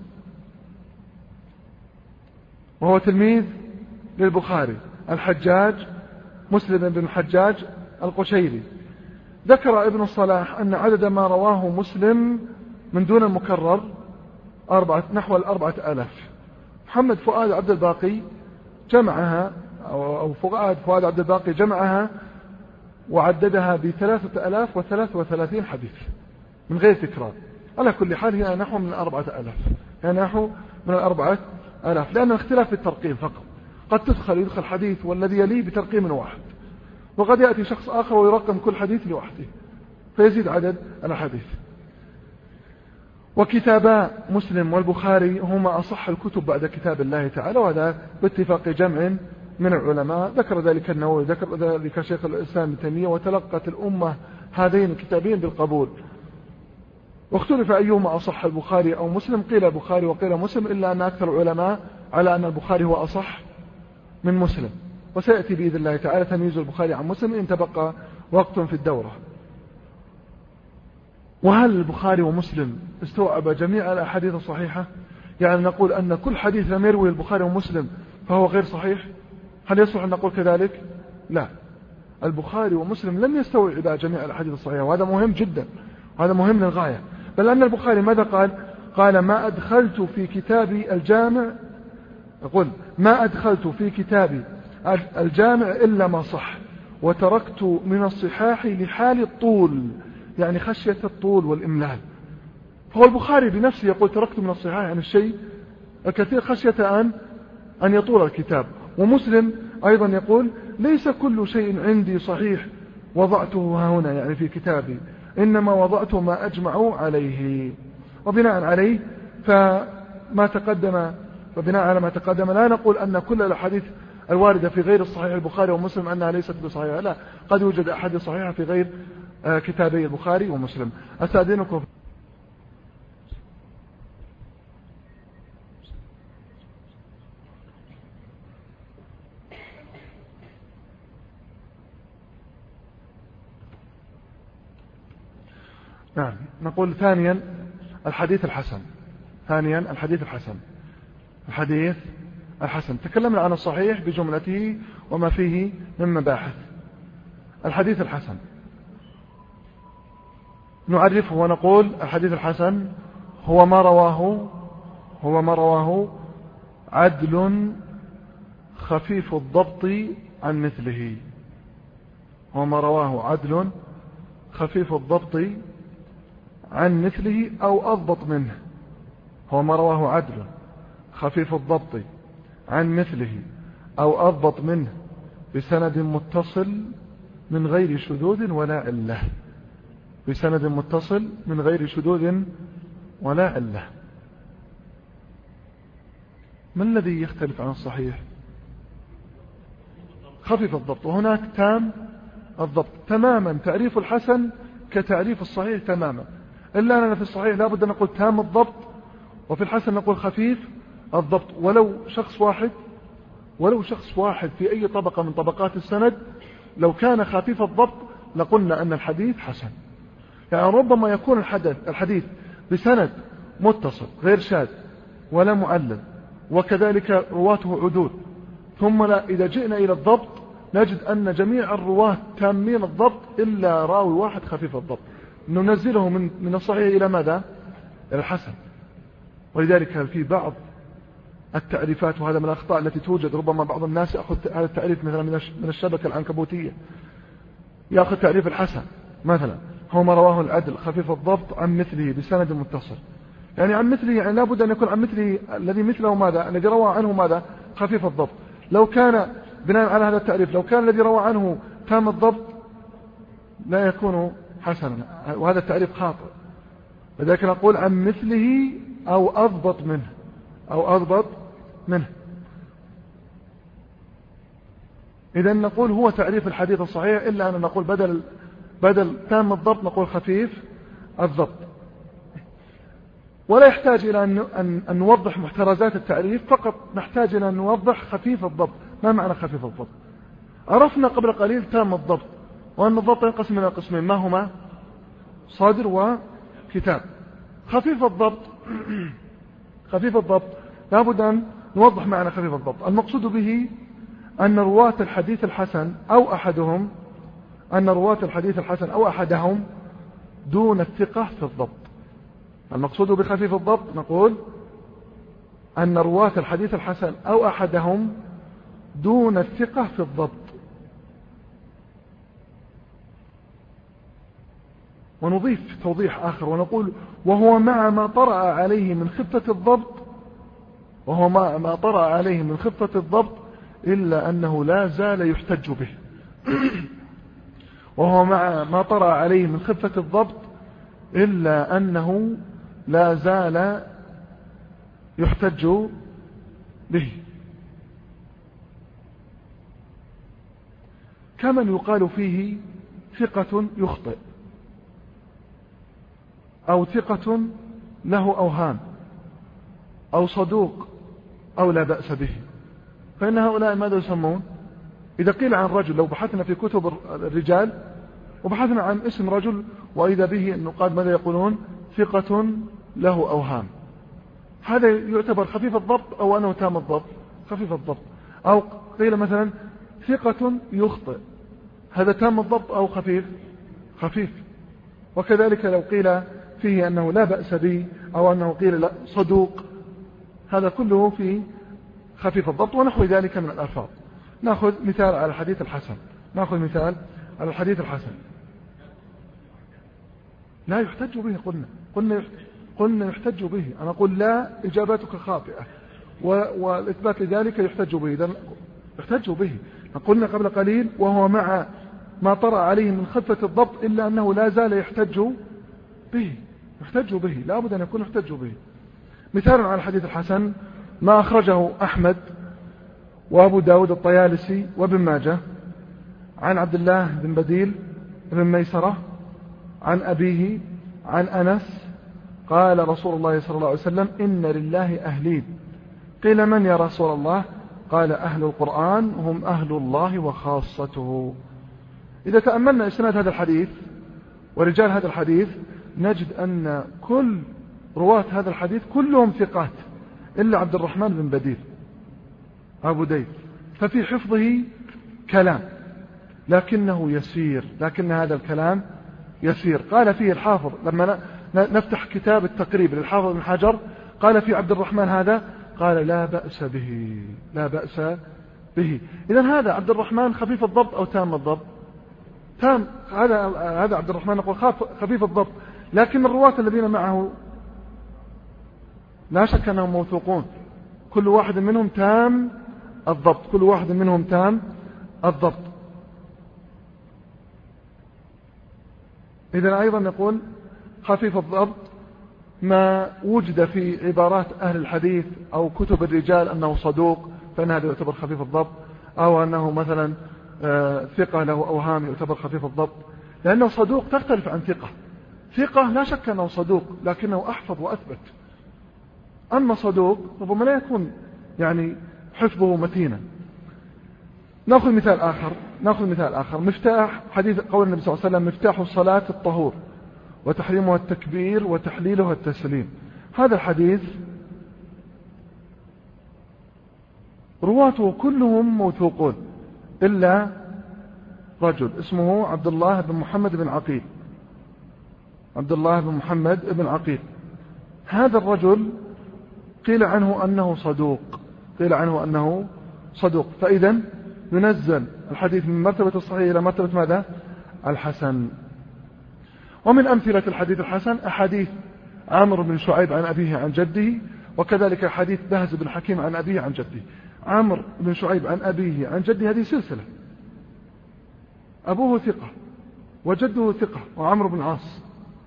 وهو تلميذ للبخاري، الحجاج مسلم بن الحجاج القشيري. ذكر ابن الصلاح أن عدد ما رواه مسلم من دون المكرر أربعة نحو الأربعة ألاف. محمد فؤاد عبد الباقي جمعها أو فؤاد فؤاد عبد الباقي جمعها وعددها بثلاثة ألاف وثلاثة وثلاثين حديث من غير تكرار. على كل حال هي نحو من أربعة ألاف، يعني نحو من الأربعة ألاف، لأن اختلاف في الترقيم فقط. قد تدخل يدخل حديث والذي يليه بترقيم واحد، وقد يأتي شخص آخر ويرقم كل حديث لوحده فيزيد عدد الحديث. وكتابا مسلم والبخاري هما أصح الكتب بعد كتاب الله تعالى، وهذا باتفاق جمع من العلماء. ذكر ذلك النووي، ذكر ذلك شيخ الإسلام ابن تيمية، وتلقت الأمة هذين الكتابين بالقبول. واختلف أيهما أصح، البخاري أو مسلم، قيل البخاري وقيل مسلم، إلا أن أكثر العلماء على أن البخاري هو أصح من مسلم. وسيأتي بإذن الله تعالى تمييز البخاري عن مسلم إن تبقى وقت في الدورة. وهل البخاري ومسلم استوعب جميع الأحاديث الصحيحة؟ يعني نقول أن كل حديث لم يروي البخاري ومسلم فهو غير صحيح؟ هل يصلح أن نقول كذلك؟ لا، البخاري ومسلم لم يستوعبا جميع الأحاديث الصحيحة، وهذا مهم جدا، وهذا مهم للغاية. بل أن البخاري ماذا قال؟ قال: ما أدخلت في كتابي الجامع، يقول ما أدخلت في كتابي الجامع إلا ما صح، وتركت من الصحاح لحال الطول، يعني خشية الطول والإملال. فهو البخاري بنفسه يقول تركت من الصحاح عن الشيء الكثير خشية أن أن يطول الكتاب. ومسلم أيضا يقول: ليس كل شيء عندي صحيح وضعته ها هنا، يعني في كتابي، إنما وضعت ما أجمع عليه. وبناء عليه فما تقدم فبناء على ما تقدم لا نقول أن كل الأحاديث الواردة في غير الصحيح البخاري ومسلم أنها ليست بصحيحة، لا، قد يوجد أحاديث صحيحة في غير كتابي البخاري ومسلم. أستأذنكم. نعم، نقول ثانيا الحديث الحسن. ثانيا الحديث الحسن الحديث الحسن تكلمنا عن الصحيح بجملته وما فيه من مباحث. الحديث الحسن نعرفه ونقول: الحديث الحسن هو ما رواه هو ما رواه عدل خفيف الضبط عن مثله. هو ما رواه عدل خفيف الضبط عن مثله أو أضبط منه. هو ما رواه عدل خفيف الضبط عن مثله أو أضبط منه بسند متصل من غير شذوذ ولا علة. بسند متصل من غير شذوذ ولا علة. ما الذي يختلف عن الصحيح؟ خفيف الضبط، وهناك تام الضبط تماما. تعريف الحسن كتعريف الصحيح تماما، إلا أننا في الصحيح لا بد أن نقول تام الضبط، وفي الحسن نقول خفيف الضبط. ولو شخص واحد ولو شخص واحد في أي طبقة من طبقات السند لو كان خفيف الضبط لقلنا أن الحديث حسن. يعني ربما يكون الحديث الحديث بسند متصل غير شاذ ولا معلل، وكذلك رواته عدول، ثم لا إذا جئنا إلى الضبط نجد أن جميع الرواة تامين الضبط إلا راوي واحد خفيف الضبط، ننزله من من الصحيح إلى ماذا؟ إلى الحسن. ولذلك في بعض التعريفات، وهذا من الأخطاء التي توجد، ربما بعض الناس يأخذ هذا التعريف مثلا من الشبكة العنكبوتية، يأخذ تعريف الحسن مثلا هو ما رواه العدل خفيف الضبط عن مثله بسند متصل. يعني عن مثله يعني لابد أن يكون عن مثله الذي مثله ماذا؟ الذي روى عنه ماذا؟ خفيف الضبط. لو كان بناء على هذا التعريف لو كان الذي روى عنه تام الضبط لا يكون حسنا، وهذا التعريف خاطئ. لذلك نقول عن مثله أو أضبط منه أو أضبط منه. إذا نقول هو تعريف الحديث الصحيح، إلا أن نقول بدل بدل تام الضبط نقول خفيف الضبط. ولا يحتاج إلى أن أن نوضح محترزات التعريف، فقط نحتاج إلى أن نوضح خفيف الضبط. ما معنى خفيف الضبط؟ عرفنا قبل قليل تام الضبط، وأن الضبط ينقسم إلى قسمين، ما هما؟ صادر وكتاب. خفيف الضبط خفيف الضبط لابد أن نوضح معنى خفيف الضبط. المقصود به أن رواة الحديث الحسن أو أحدهم أن رواة الحديث الحسن أو أحدهم دون الثقة في الضبط. المقصود بخفيف الضبط نقول أن رواة الحديث الحسن أو أحدهم دون الثقة في الضبط. ونضيف توضيح آخر ونقول وهو مع ما طرأ عليه من خفة الضبط وهو مع ما طرأ عليه من خفة الضبط إلا أنه لا زال يحتج به. وهو مع ما طرأ عليه من خفة الضبط إلا أنه لا زال يحتج به. كمن يقال فيه ثقة يخطئ أو ثقة له أوهام أو صدوق أو لا بأس به. فإن هؤلاء ماذا يسمون؟ إذا قيل عن رجل، لو بحثنا في كتب الرجال وبحثنا عن اسم رجل وإذا به النقاد ماذا يقولون؟ ثقة له أوهام. هذا يعتبر خفيف الضبط أو أنه تام الضبط؟ خفيف الضبط. أو قيل مثلا ثقة يخطئ، هذا تام الضبط أو خفيف؟ خفيف. وكذلك لو قيل فيه أنه لا بأس به أو أنه قيل لا صدوق، هذا كله في خفيف الضبط ونحو ذلك من الألفاظ. نأخذ مثال على الحديث الحسن. نأخذ مثال على الحديث الحسن. لا يحتج به. قلنا قلنا قلنا يحتج به. أنا أقول لا، إجابتك خاطئة، والإثبات لذلك يحتج به. إذن يحتج به. قلنا قبل قليل وهو مع ما طرأ عليه من خفة الضبط إلا أنه لا زال يحتج به. يحتج به، لا بد أن يكون يحتج به. مثال على الحديث الحسن ما أخرجه أحمد وأبو داود الطيالسي وابن ماجه عن عبد الله بن بديل بن ميسرة عن أبيه عن أنس قال رسول الله صلى الله عليه وسلم إن لله أهلين. قيل من يا رسول الله؟ قال أهل القرآن هم أهل الله وخاصته. إذا تأملنا إسناد هذا الحديث ورجال هذا الحديث نجد أن كل رواة هذا الحديث كلهم ثقات إلا عبد الرحمن بن بديل أبو ديد، ففي حفظه كلام لكنه يسير، لكن هذا الكلام يسير. قال فيه الحافظ لما نفتح كتاب التقريب للحافظ بن حجر قال في عبد الرحمن هذا قال لا بأس به، لا بأس به. إذن هذا عبد الرحمن خفيف الضبط أو تام الضبط؟ تام. هذا هذا عبد الرحمن نقول خفيف الضبط، لكن الرواة الذين معه لا شك أنهم موثوقون، كل واحد منهم تام الضبط، كل واحد منهم تام الضبط. إذن أيضا نقول خفيف الضبط ما وجد في عبارات أهل الحديث أو كتب الرجال أنه صدوق فإن هذا يعتبر خفيف الضبط، أو أنه مثلا ثقة له أوهام يعتبر خفيف الضبط، لأنه صدوق تختلف عن ثقة. ثقة لا شك أنه صدوق لكنه أحفظ وأثبت، أما صدوق ربما لا يكون يعني حفظه متينا. نأخذ مثال آخر نأخذ مثال آخر مفتاح حديث قول النبي صلى الله عليه وسلم مفتاح الصلاة الطهور وتحريمها التكبير وتحليلها التسليم. هذا الحديث رواته كلهم موثوقون إلا رجل اسمه عبد الله بن محمد بن عقيل. عبد الله بن محمد بن عقيل هذا الرجل قيل عنه أنه صدوق، قيل عنه أنه صدوق. فإذا ينزل الحديث من مرتبة الصحيح إلى مرتبة ماذا؟ الحسن. ومن أمثلة الحديث الحسن أحاديث عمرو بن شعيب عن أبيه عن جده، وكذلك حديث بهز بن حكيم عن أبيه عن جده. عمرو بن شعيب عن أبيه عن جده هذه سلسلة، أبوه ثقة وجده ثقة وعمرو بن العاص.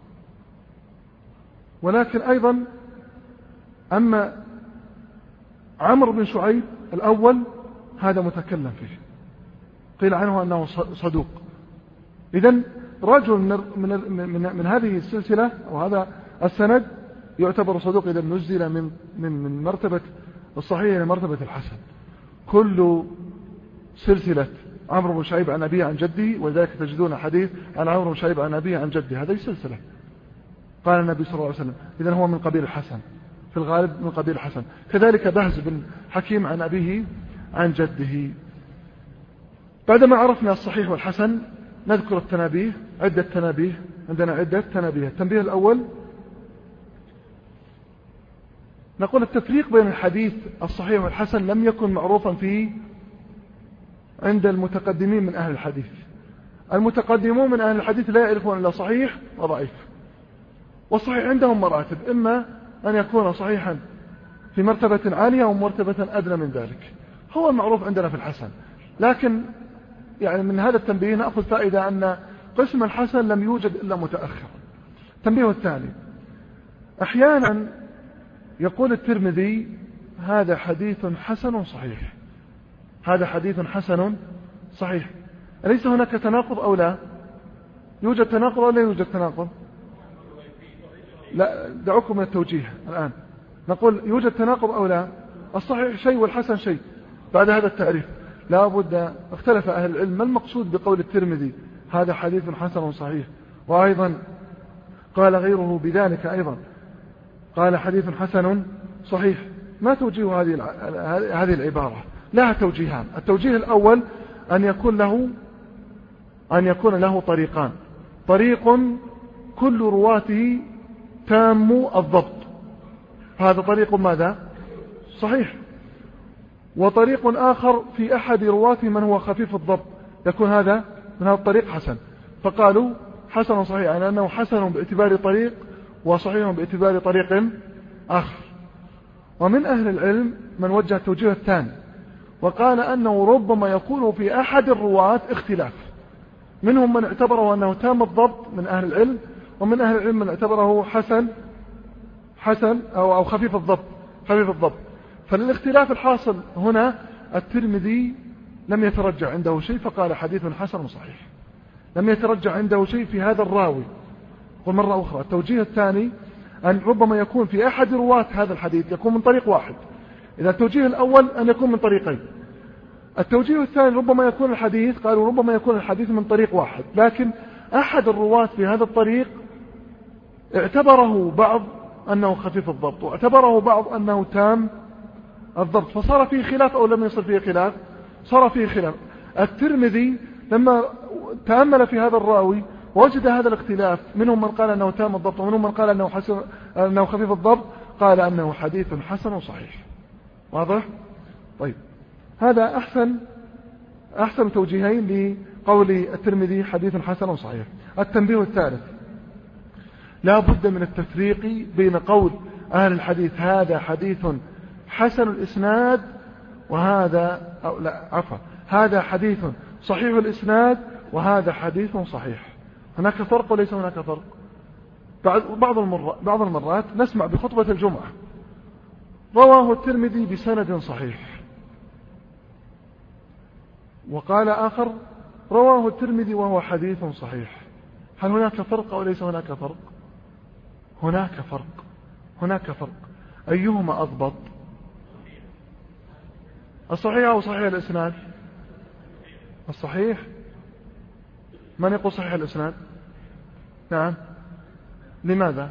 ولكن أيضا أما عمرو بن شعيب الأول هذا متكلم فيه، قيل عنه أنه صدوق. إذن رجل من, من, من, من هذه السلسلة أو هذا السند يعتبر صدوق إذا نزل من, من, من مرتبة الصحيح إلى مرتبة الحسن. كل سلسلة عمرو بن شعيب عن أبيه عن جده، ولذلك تجدون حديث عن عمرو بن شعيب عن أبيه عن جده، هذه سلسلة. قال النبي صلى الله عليه وسلم إذن هو من قبيل الحسن، في الغالب من قبيل الحسن. كذلك بهز بن حكيم عن أبيه عن جده. بعدما عرفنا الصحيح والحسن نذكر التنابيه، عدة تنابيه، عندنا عدة تنابيه. التنبيه الأول نقول التفريق بين الحديث الصحيح والحسن لم يكن معروفا فيه عند المتقدمين من أهل الحديث. المتقدمون من أهل الحديث لا يعرفون إلا صحيح وضعيف، والصحيح عندهم مراتب، إما أن يكون صحيحا في مرتبة عالية ومرتبة أدنى من ذلك. هو المعروف عندنا في الحسن. لكن يعني من هذا التنبيه نأخذ فائدة أن قسم الحسن لم يوجد إلا متأخر. التنبيه الثاني، أحيانا يقول الترمذي هذا حديث حسن صحيح، هذا حديث حسن صحيح. أليس هناك تناقض أو لا؟ يوجد تناقض أو لا يوجد تناقض؟ لا، دعوكم من التوجيه الآن. نقول يوجد تناقض أو لا؟ الصحيح شيء والحسن شيء. بعد هذا التعريف لا بد، اختلف أهل العلم ما المقصود بقول الترمذي هذا حديث حسن صحيح، وأيضا قال غيره بذلك، أيضا قال حديث حسن صحيح. ما توجيه هذه هذه العبارة؟ لها توجيهان. التوجيه الأول أن يكون له أن يكون له طريقان، طريق كل رواته تام الضبط، هذا طريق ماذا؟ صحيح. وطريق آخر في أحد رواته من هو خفيف الضبط، يكون هذا من هذا الطريق حسن. فقالوا حسن صحيح، يعني أنه حسن باعتبار طريق وصحيح باعتبار طريق آخر. ومن أهل العلم من وجه التوجيه الثاني وقال أنه ربما يكون في أحد الرواة اختلاف، منهم من اعتبره أنه تام الضبط من أهل العلم، ومن أهل العلم من اعتبره حسن حسن أو, أو خفيف الضبط خفيف الضبط. فالاختلاف الحاصل هنا الترمذي لم يترجع عنده شيء فقال حديث حسن صحيح، لم يترجع عنده شيء في هذا الراوي. ومرة أخرى التوجيه الثاني أن ربما يكون في أحد رواة هذا الحديث يكون من طريق واحد. إذا التوجيه الأول أن يكون من طريقين. التوجيه الثاني ربما يكون الحديث، قالوا ربما يكون الحديث من طريق واحد، لكن أحد الرواة في هذا الطريق اعتبره بعض أنه خفيف الضبط واعتبره بعض أنه تام الضبط، فصار فيه خلاف أو لم يصل فيه خلاف؟ صار فيه خلاف. الترمذي لما تأمل في هذا الراوي وجد هذا الاختلاف، منهم من قال أنه تام الضبط ومنهم من قال أنه, حسن أنه خفيف الضبط، قال أنه حديث حسن صحيح. واضح؟ طيب، هذا أحسن أحسن توجيهين لقول الترمذي حديث حسن صحيح. التنبيه الثالث، لا بد من التفريق بين قول أهل الحديث هذا حديث حسن الإسناد وهذا أو لا عفوا هذا حديث صحيح الإسناد وهذا حديث صحيح. هناك فرق وليس هناك فرق؟ بعض المرات بعض المرات نسمع بخطبة الجمعة رواه الترمذي بسند صحيح، وقال آخر رواه الترمذي وهو حديث صحيح. هل هناك فرق أو ليس هناك فرق؟ هناك فرق هناك فرق. أيهما أضبط؟ الصحيح أو صحيح الإسناد؟ الصحيح. من يقول صحيح الإسناد؟ نعم. لماذا؟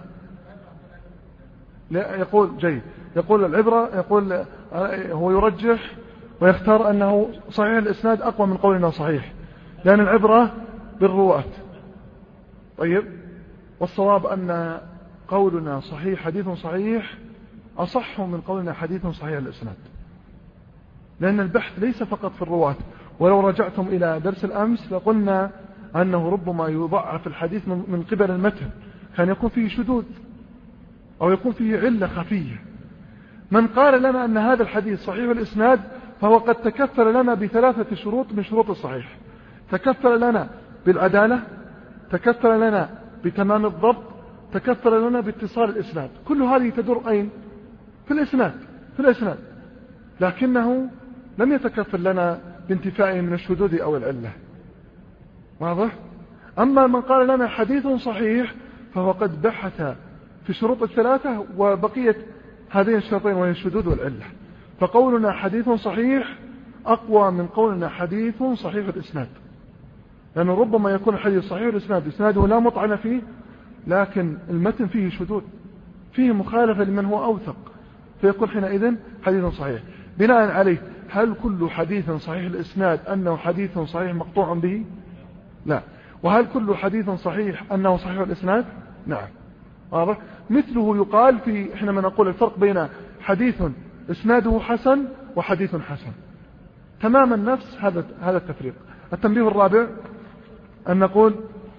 لا يقول جيد، يقول العبرة، يقول هو يرجح ويختار أنه صحيح الإسناد أقوى من قولنا صحيح، لأن العبرة بالرواة. طيب، والصواب أن قولنا صحيح حديث صحيح أصح من قولنا حديث صحيح الإسناد، لأن البحث ليس فقط في الرواة. ولو رجعتم إلى درس الأمس لقلنا أنه ربما يضعف الحديث من قبل المتن، كان يكون فيه شذوذ أو يكون فيه علة خفية. من قال لنا أن هذا الحديث صحيح الإسناد فهو قد تكفل لنا بثلاثة شروط من شروط الصحيح. تكفل لنا بالعدالة، تكفل لنا بتمام الضبط، تكفل لنا باتصال الإسناد. كل هذه تدور أين؟ في الإسناد في الإسناد لكنه لم يتكفل لنا بانتفائه من الشذوذ أو العلة. واضح؟ أما من قال لنا حديث صحيح فهو قد بحث في الشروط الثلاثة وبقية هذين الشرطين وهي الشذوذ والعلة. فقولنا حديث صحيح أقوى من قولنا حديث صحيح الإسناد، لأنه ربما يكون الحديث صحيح الإسناد إسناده لا مطعن فيه، لكن المتن فيه شذوذ، فيه مخالفة لمن هو أوثق، فيكون حينئذ حديث صحيح. بناء عليه هل كل حديث صحيح الإسناد أنه حديث صحيح مقطوع به؟ لا. وهل كل حديث صحيح أنه صحيح الإسناد؟ نعم. واضح؟ مثله يقال في حينما نقول الفرق بين حديث إسناده حسن وحديث حسن، تماما نفس هذا هذا التفريق. التنبيه الرابع أن نقول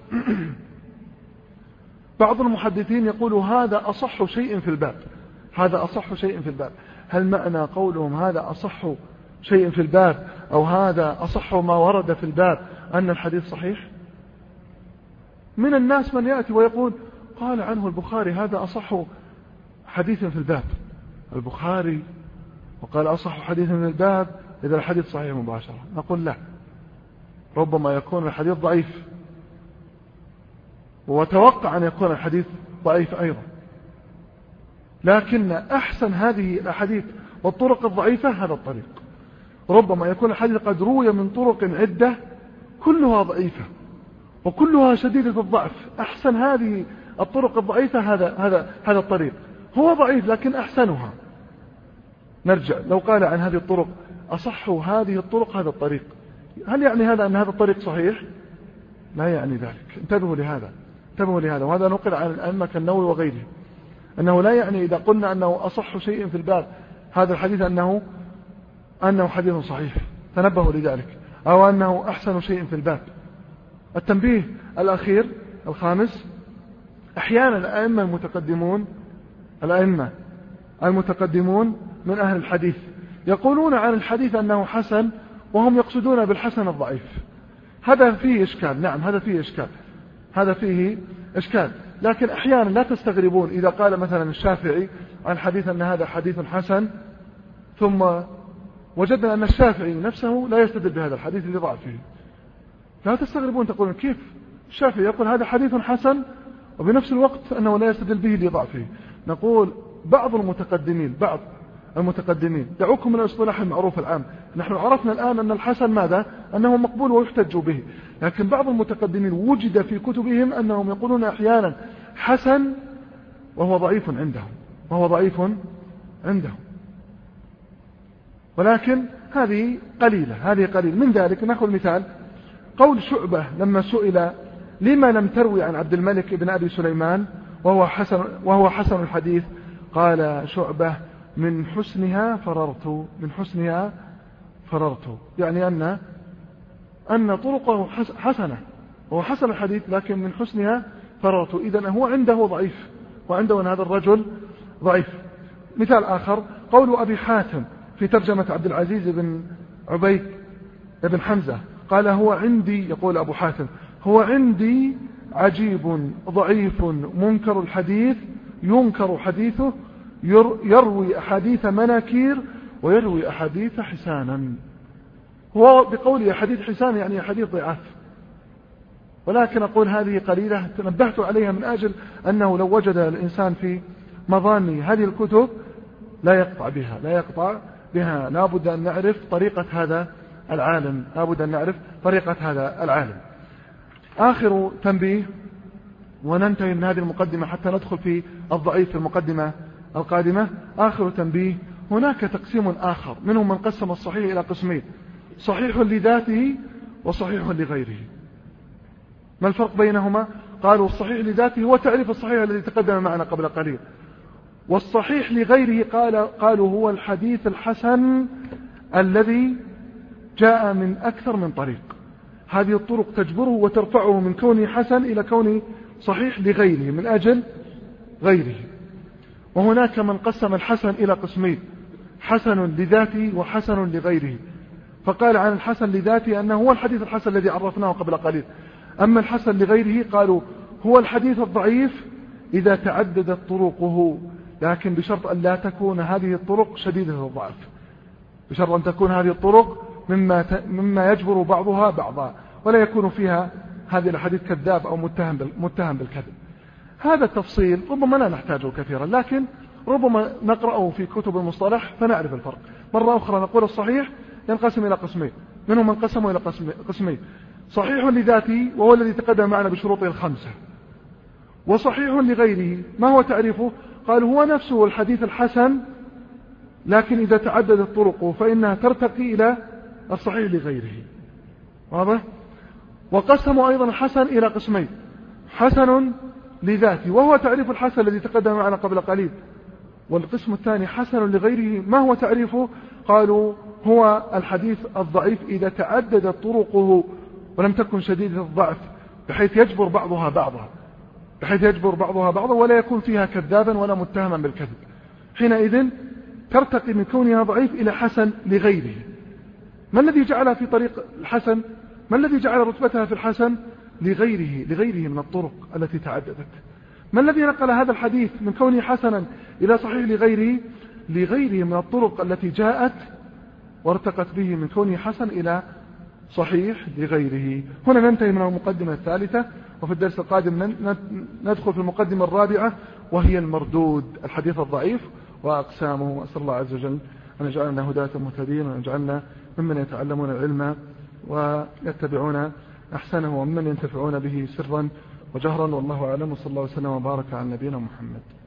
بعض المحدثين يقول هذا أصح شيء في الباب، هذا أصح شيء في الباب. هل معنى قولهم هذا أصح شيء في الباب أو هذا أصح ما ورد في الباب أن الحديث صحيح؟ من الناس من يأتي ويقول قال عنه البخاري هذا أصح حديث في الباب، البخاري وقال أصح حديث من الباب إذا الحديث صحيح مباشرة. نقول لا، ربما يكون الحديث ضعيف، وتوقع أن يكون الحديث ضعيف أيضا، لكن أحسن هذه الأحاديث والطرق الضعيفة هذا الطريق. ربما يكون الحديث قد روي من طرق عدة كلها ضعيفة وكلها شديدة الضعف، أحسن هذه الطرق الضعيفة هذا هذا هذا الطريق، هو ضعيف لكن أحسنها. نرجع لو قال عن هذه الطرق أصح هذه الطرق هذا الطريق، هل يعني هذا أن هذا الطريق صحيح؟ لا يعني ذلك. انتبهوا لهذا، انتبهوا لهذا. وهذا نقل عن الأئمة كالنووي وغيره، أنه لا يعني إذا قلنا أنه أصح شيء في الباب هذا الحديث أنه أنه حديث صحيح، تنبهوا لذلك، أو أنه أحسن شيء في الباب. التنبيه الأخير الخامس، أحيانا الأئمة المتقدمون الأئمة المتقدمون من أهل الحديث يقولون عن الحديث أنه حسن وهم يقصدون بالحسن الضعيف. هذا فيه إشكال، نعم هذا فيه إشكال، هذا فيه إشكال. لكن أحيانا لا تستغربون إذا قال مثلا الشافعي عن حديث أن هذا حديث حسن، ثم وجدنا أن الشافعي نفسه لا يستدل بهذا الحديث لضعفه، لا تستغربون تقولون كيف الشافعي يقول هذا حديث حسن وبنفس الوقت أنه لا يستدل به لضعفه. نقول بعض المتقدمين بعض المتقدمين دعوكم من الاصطلاح المعروف العام، نحن عرفنا الآن أن الحسن ماذا؟ أنه مقبول ويحتج به، لكن بعض المتقدمين وجد في كتبهم أنهم يقولون أحيانا حسن وهو ضعيف عندهم وهو ضعيف عندهم ولكن هذه قليلة، هذه قليل. من ذلك نأخذ مثال قول شعبة لما سئل لما لم تروي عن عبد الملك بن أبي سليمان وهو حسن, وهو حسن الحديث، قال شعبة من حسنها فررت، من حسنها فررت، يعني أن أن طرقه حسنة، هو حسن الحديث لكن من حسنها فررت، إذن هو عنده ضعيف، وعنده أن هذا الرجل ضعيف. مثال آخر قول أبي حاتم في ترجمة عبد العزيز بن عبيد بن حمزة، قال هو عندي، يقول أبو حاتم هو عندي عجيب ضعيف منكر الحديث ينكر حديثه يروي أحاديث مناكير ويروي أحاديث حسانا. هو بقوله أحاديث حسان يعني أحاديث ضعاف، ولكن أقول هذه قليلة تنبهت عليها من أجل أنه لو وجد الإنسان في مظاني هذه الكتب لا يقطع بها لا يقطع بها لا بد أن نعرف طريقة هذا العالم لا بد أن نعرف طريقة هذا العالم. آخر تنبيه وننتهي من هذه المقدمة حتى ندخل في الضعيف في المقدمة القادمة. آخر تنبيه، هناك تقسيم آخر منهم من قسم الصحيح إلى قسمين، صحيح لذاته وصحيح لغيره. ما الفرق بينهما؟ قالوا الصحيح لذاته هو تعريف الصحيح الذي تقدم معنا قبل قليل، والصحيح لغيره قال قالوا هو الحديث الحسن الذي جاء من أكثر من طريق. هذه الطرق تجبره وترفعه من كونه حسن إلى كونه صحيح لغيره من أجل غيره. وهناك من قسم الحسن إلى قسمين: حسن لذاته وحسن لغيره. فقال عن الحسن لذاته أنه هو الحديث الحسن الذي عرفناه قبل قليل. أما الحسن لغيره قالوا هو الحديث الضعيف إذا تعددت طرقه، لكن بشرط أن لا تكون هذه الطرق شديدة الضعف، بشرط أن تكون هذه الطرق مما مما يجبر بعضها بعضا، ولا يكون فيها هذه الحديث كذاب أو متهم متهم بالكذب. هذا التفصيل ربما لا نحتاجه كثيرا، لكن ربما نقرأه في كتب المصطلح فنعرف الفرق. مرة أخرى نقول الصحيح ينقسم إلى قسمين، منهم من قسمه إلى قسمين: صحيح لذاته وهو الذي تقدم معنا بشروطه الخمسة، وصحيح لغيره. ما هو تعريفه؟ قال هو نفسه الحديث الحسن، لكن إذا تعددت طرقه فإنها ترتقي إلى الصحيح لغيره. واضح؟ وقسموا أيضا الحسن إلى قسمين: حسن لذاته وهو تعريف الحسن الذي تقدم معنا قبل قليل، والقسم الثاني حسن لغيره. ما هو تعريفه؟ قالوا هو الحديث الضعيف إذا تعددت طرقه ولم تكن شديدة الضعف بحيث يجبر بعضها بعضا بحيث يجبر بعضها بعضا ولا يكون فيها كذابا ولا متهما بالكذب. حينئذ ترتقي من كونها ضعيف إلى حسن لغيره. ما الذي جعلها في طريق الحسن؟ ما الذي جعل رتبتها في الحسن؟ لغيره لغيره من الطرق التي تعددت. ما الذي نقل هذا الحديث من كونه حسنا إلى صحيح لغيره؟ لغيره من الطرق التي جاءت وارتقت به من كونه حسن إلى صحيح لغيره. هنا ننتهي من المقدمة الثالثة، وفي الدرس القادم ندخل في المقدمة الرابعة وهي المردود، الحديث الضعيف وأقسامه. أسأل الله عز وجل أن يجعلنا هداة مهتدين، وأن يجعلنا ممن يتعلمون العلم ويتبعون أحسنه، وممن ينتفعون به سرا وجهرا. والله أعلم، وصلى الله وسلم وبارك على نبينا محمد.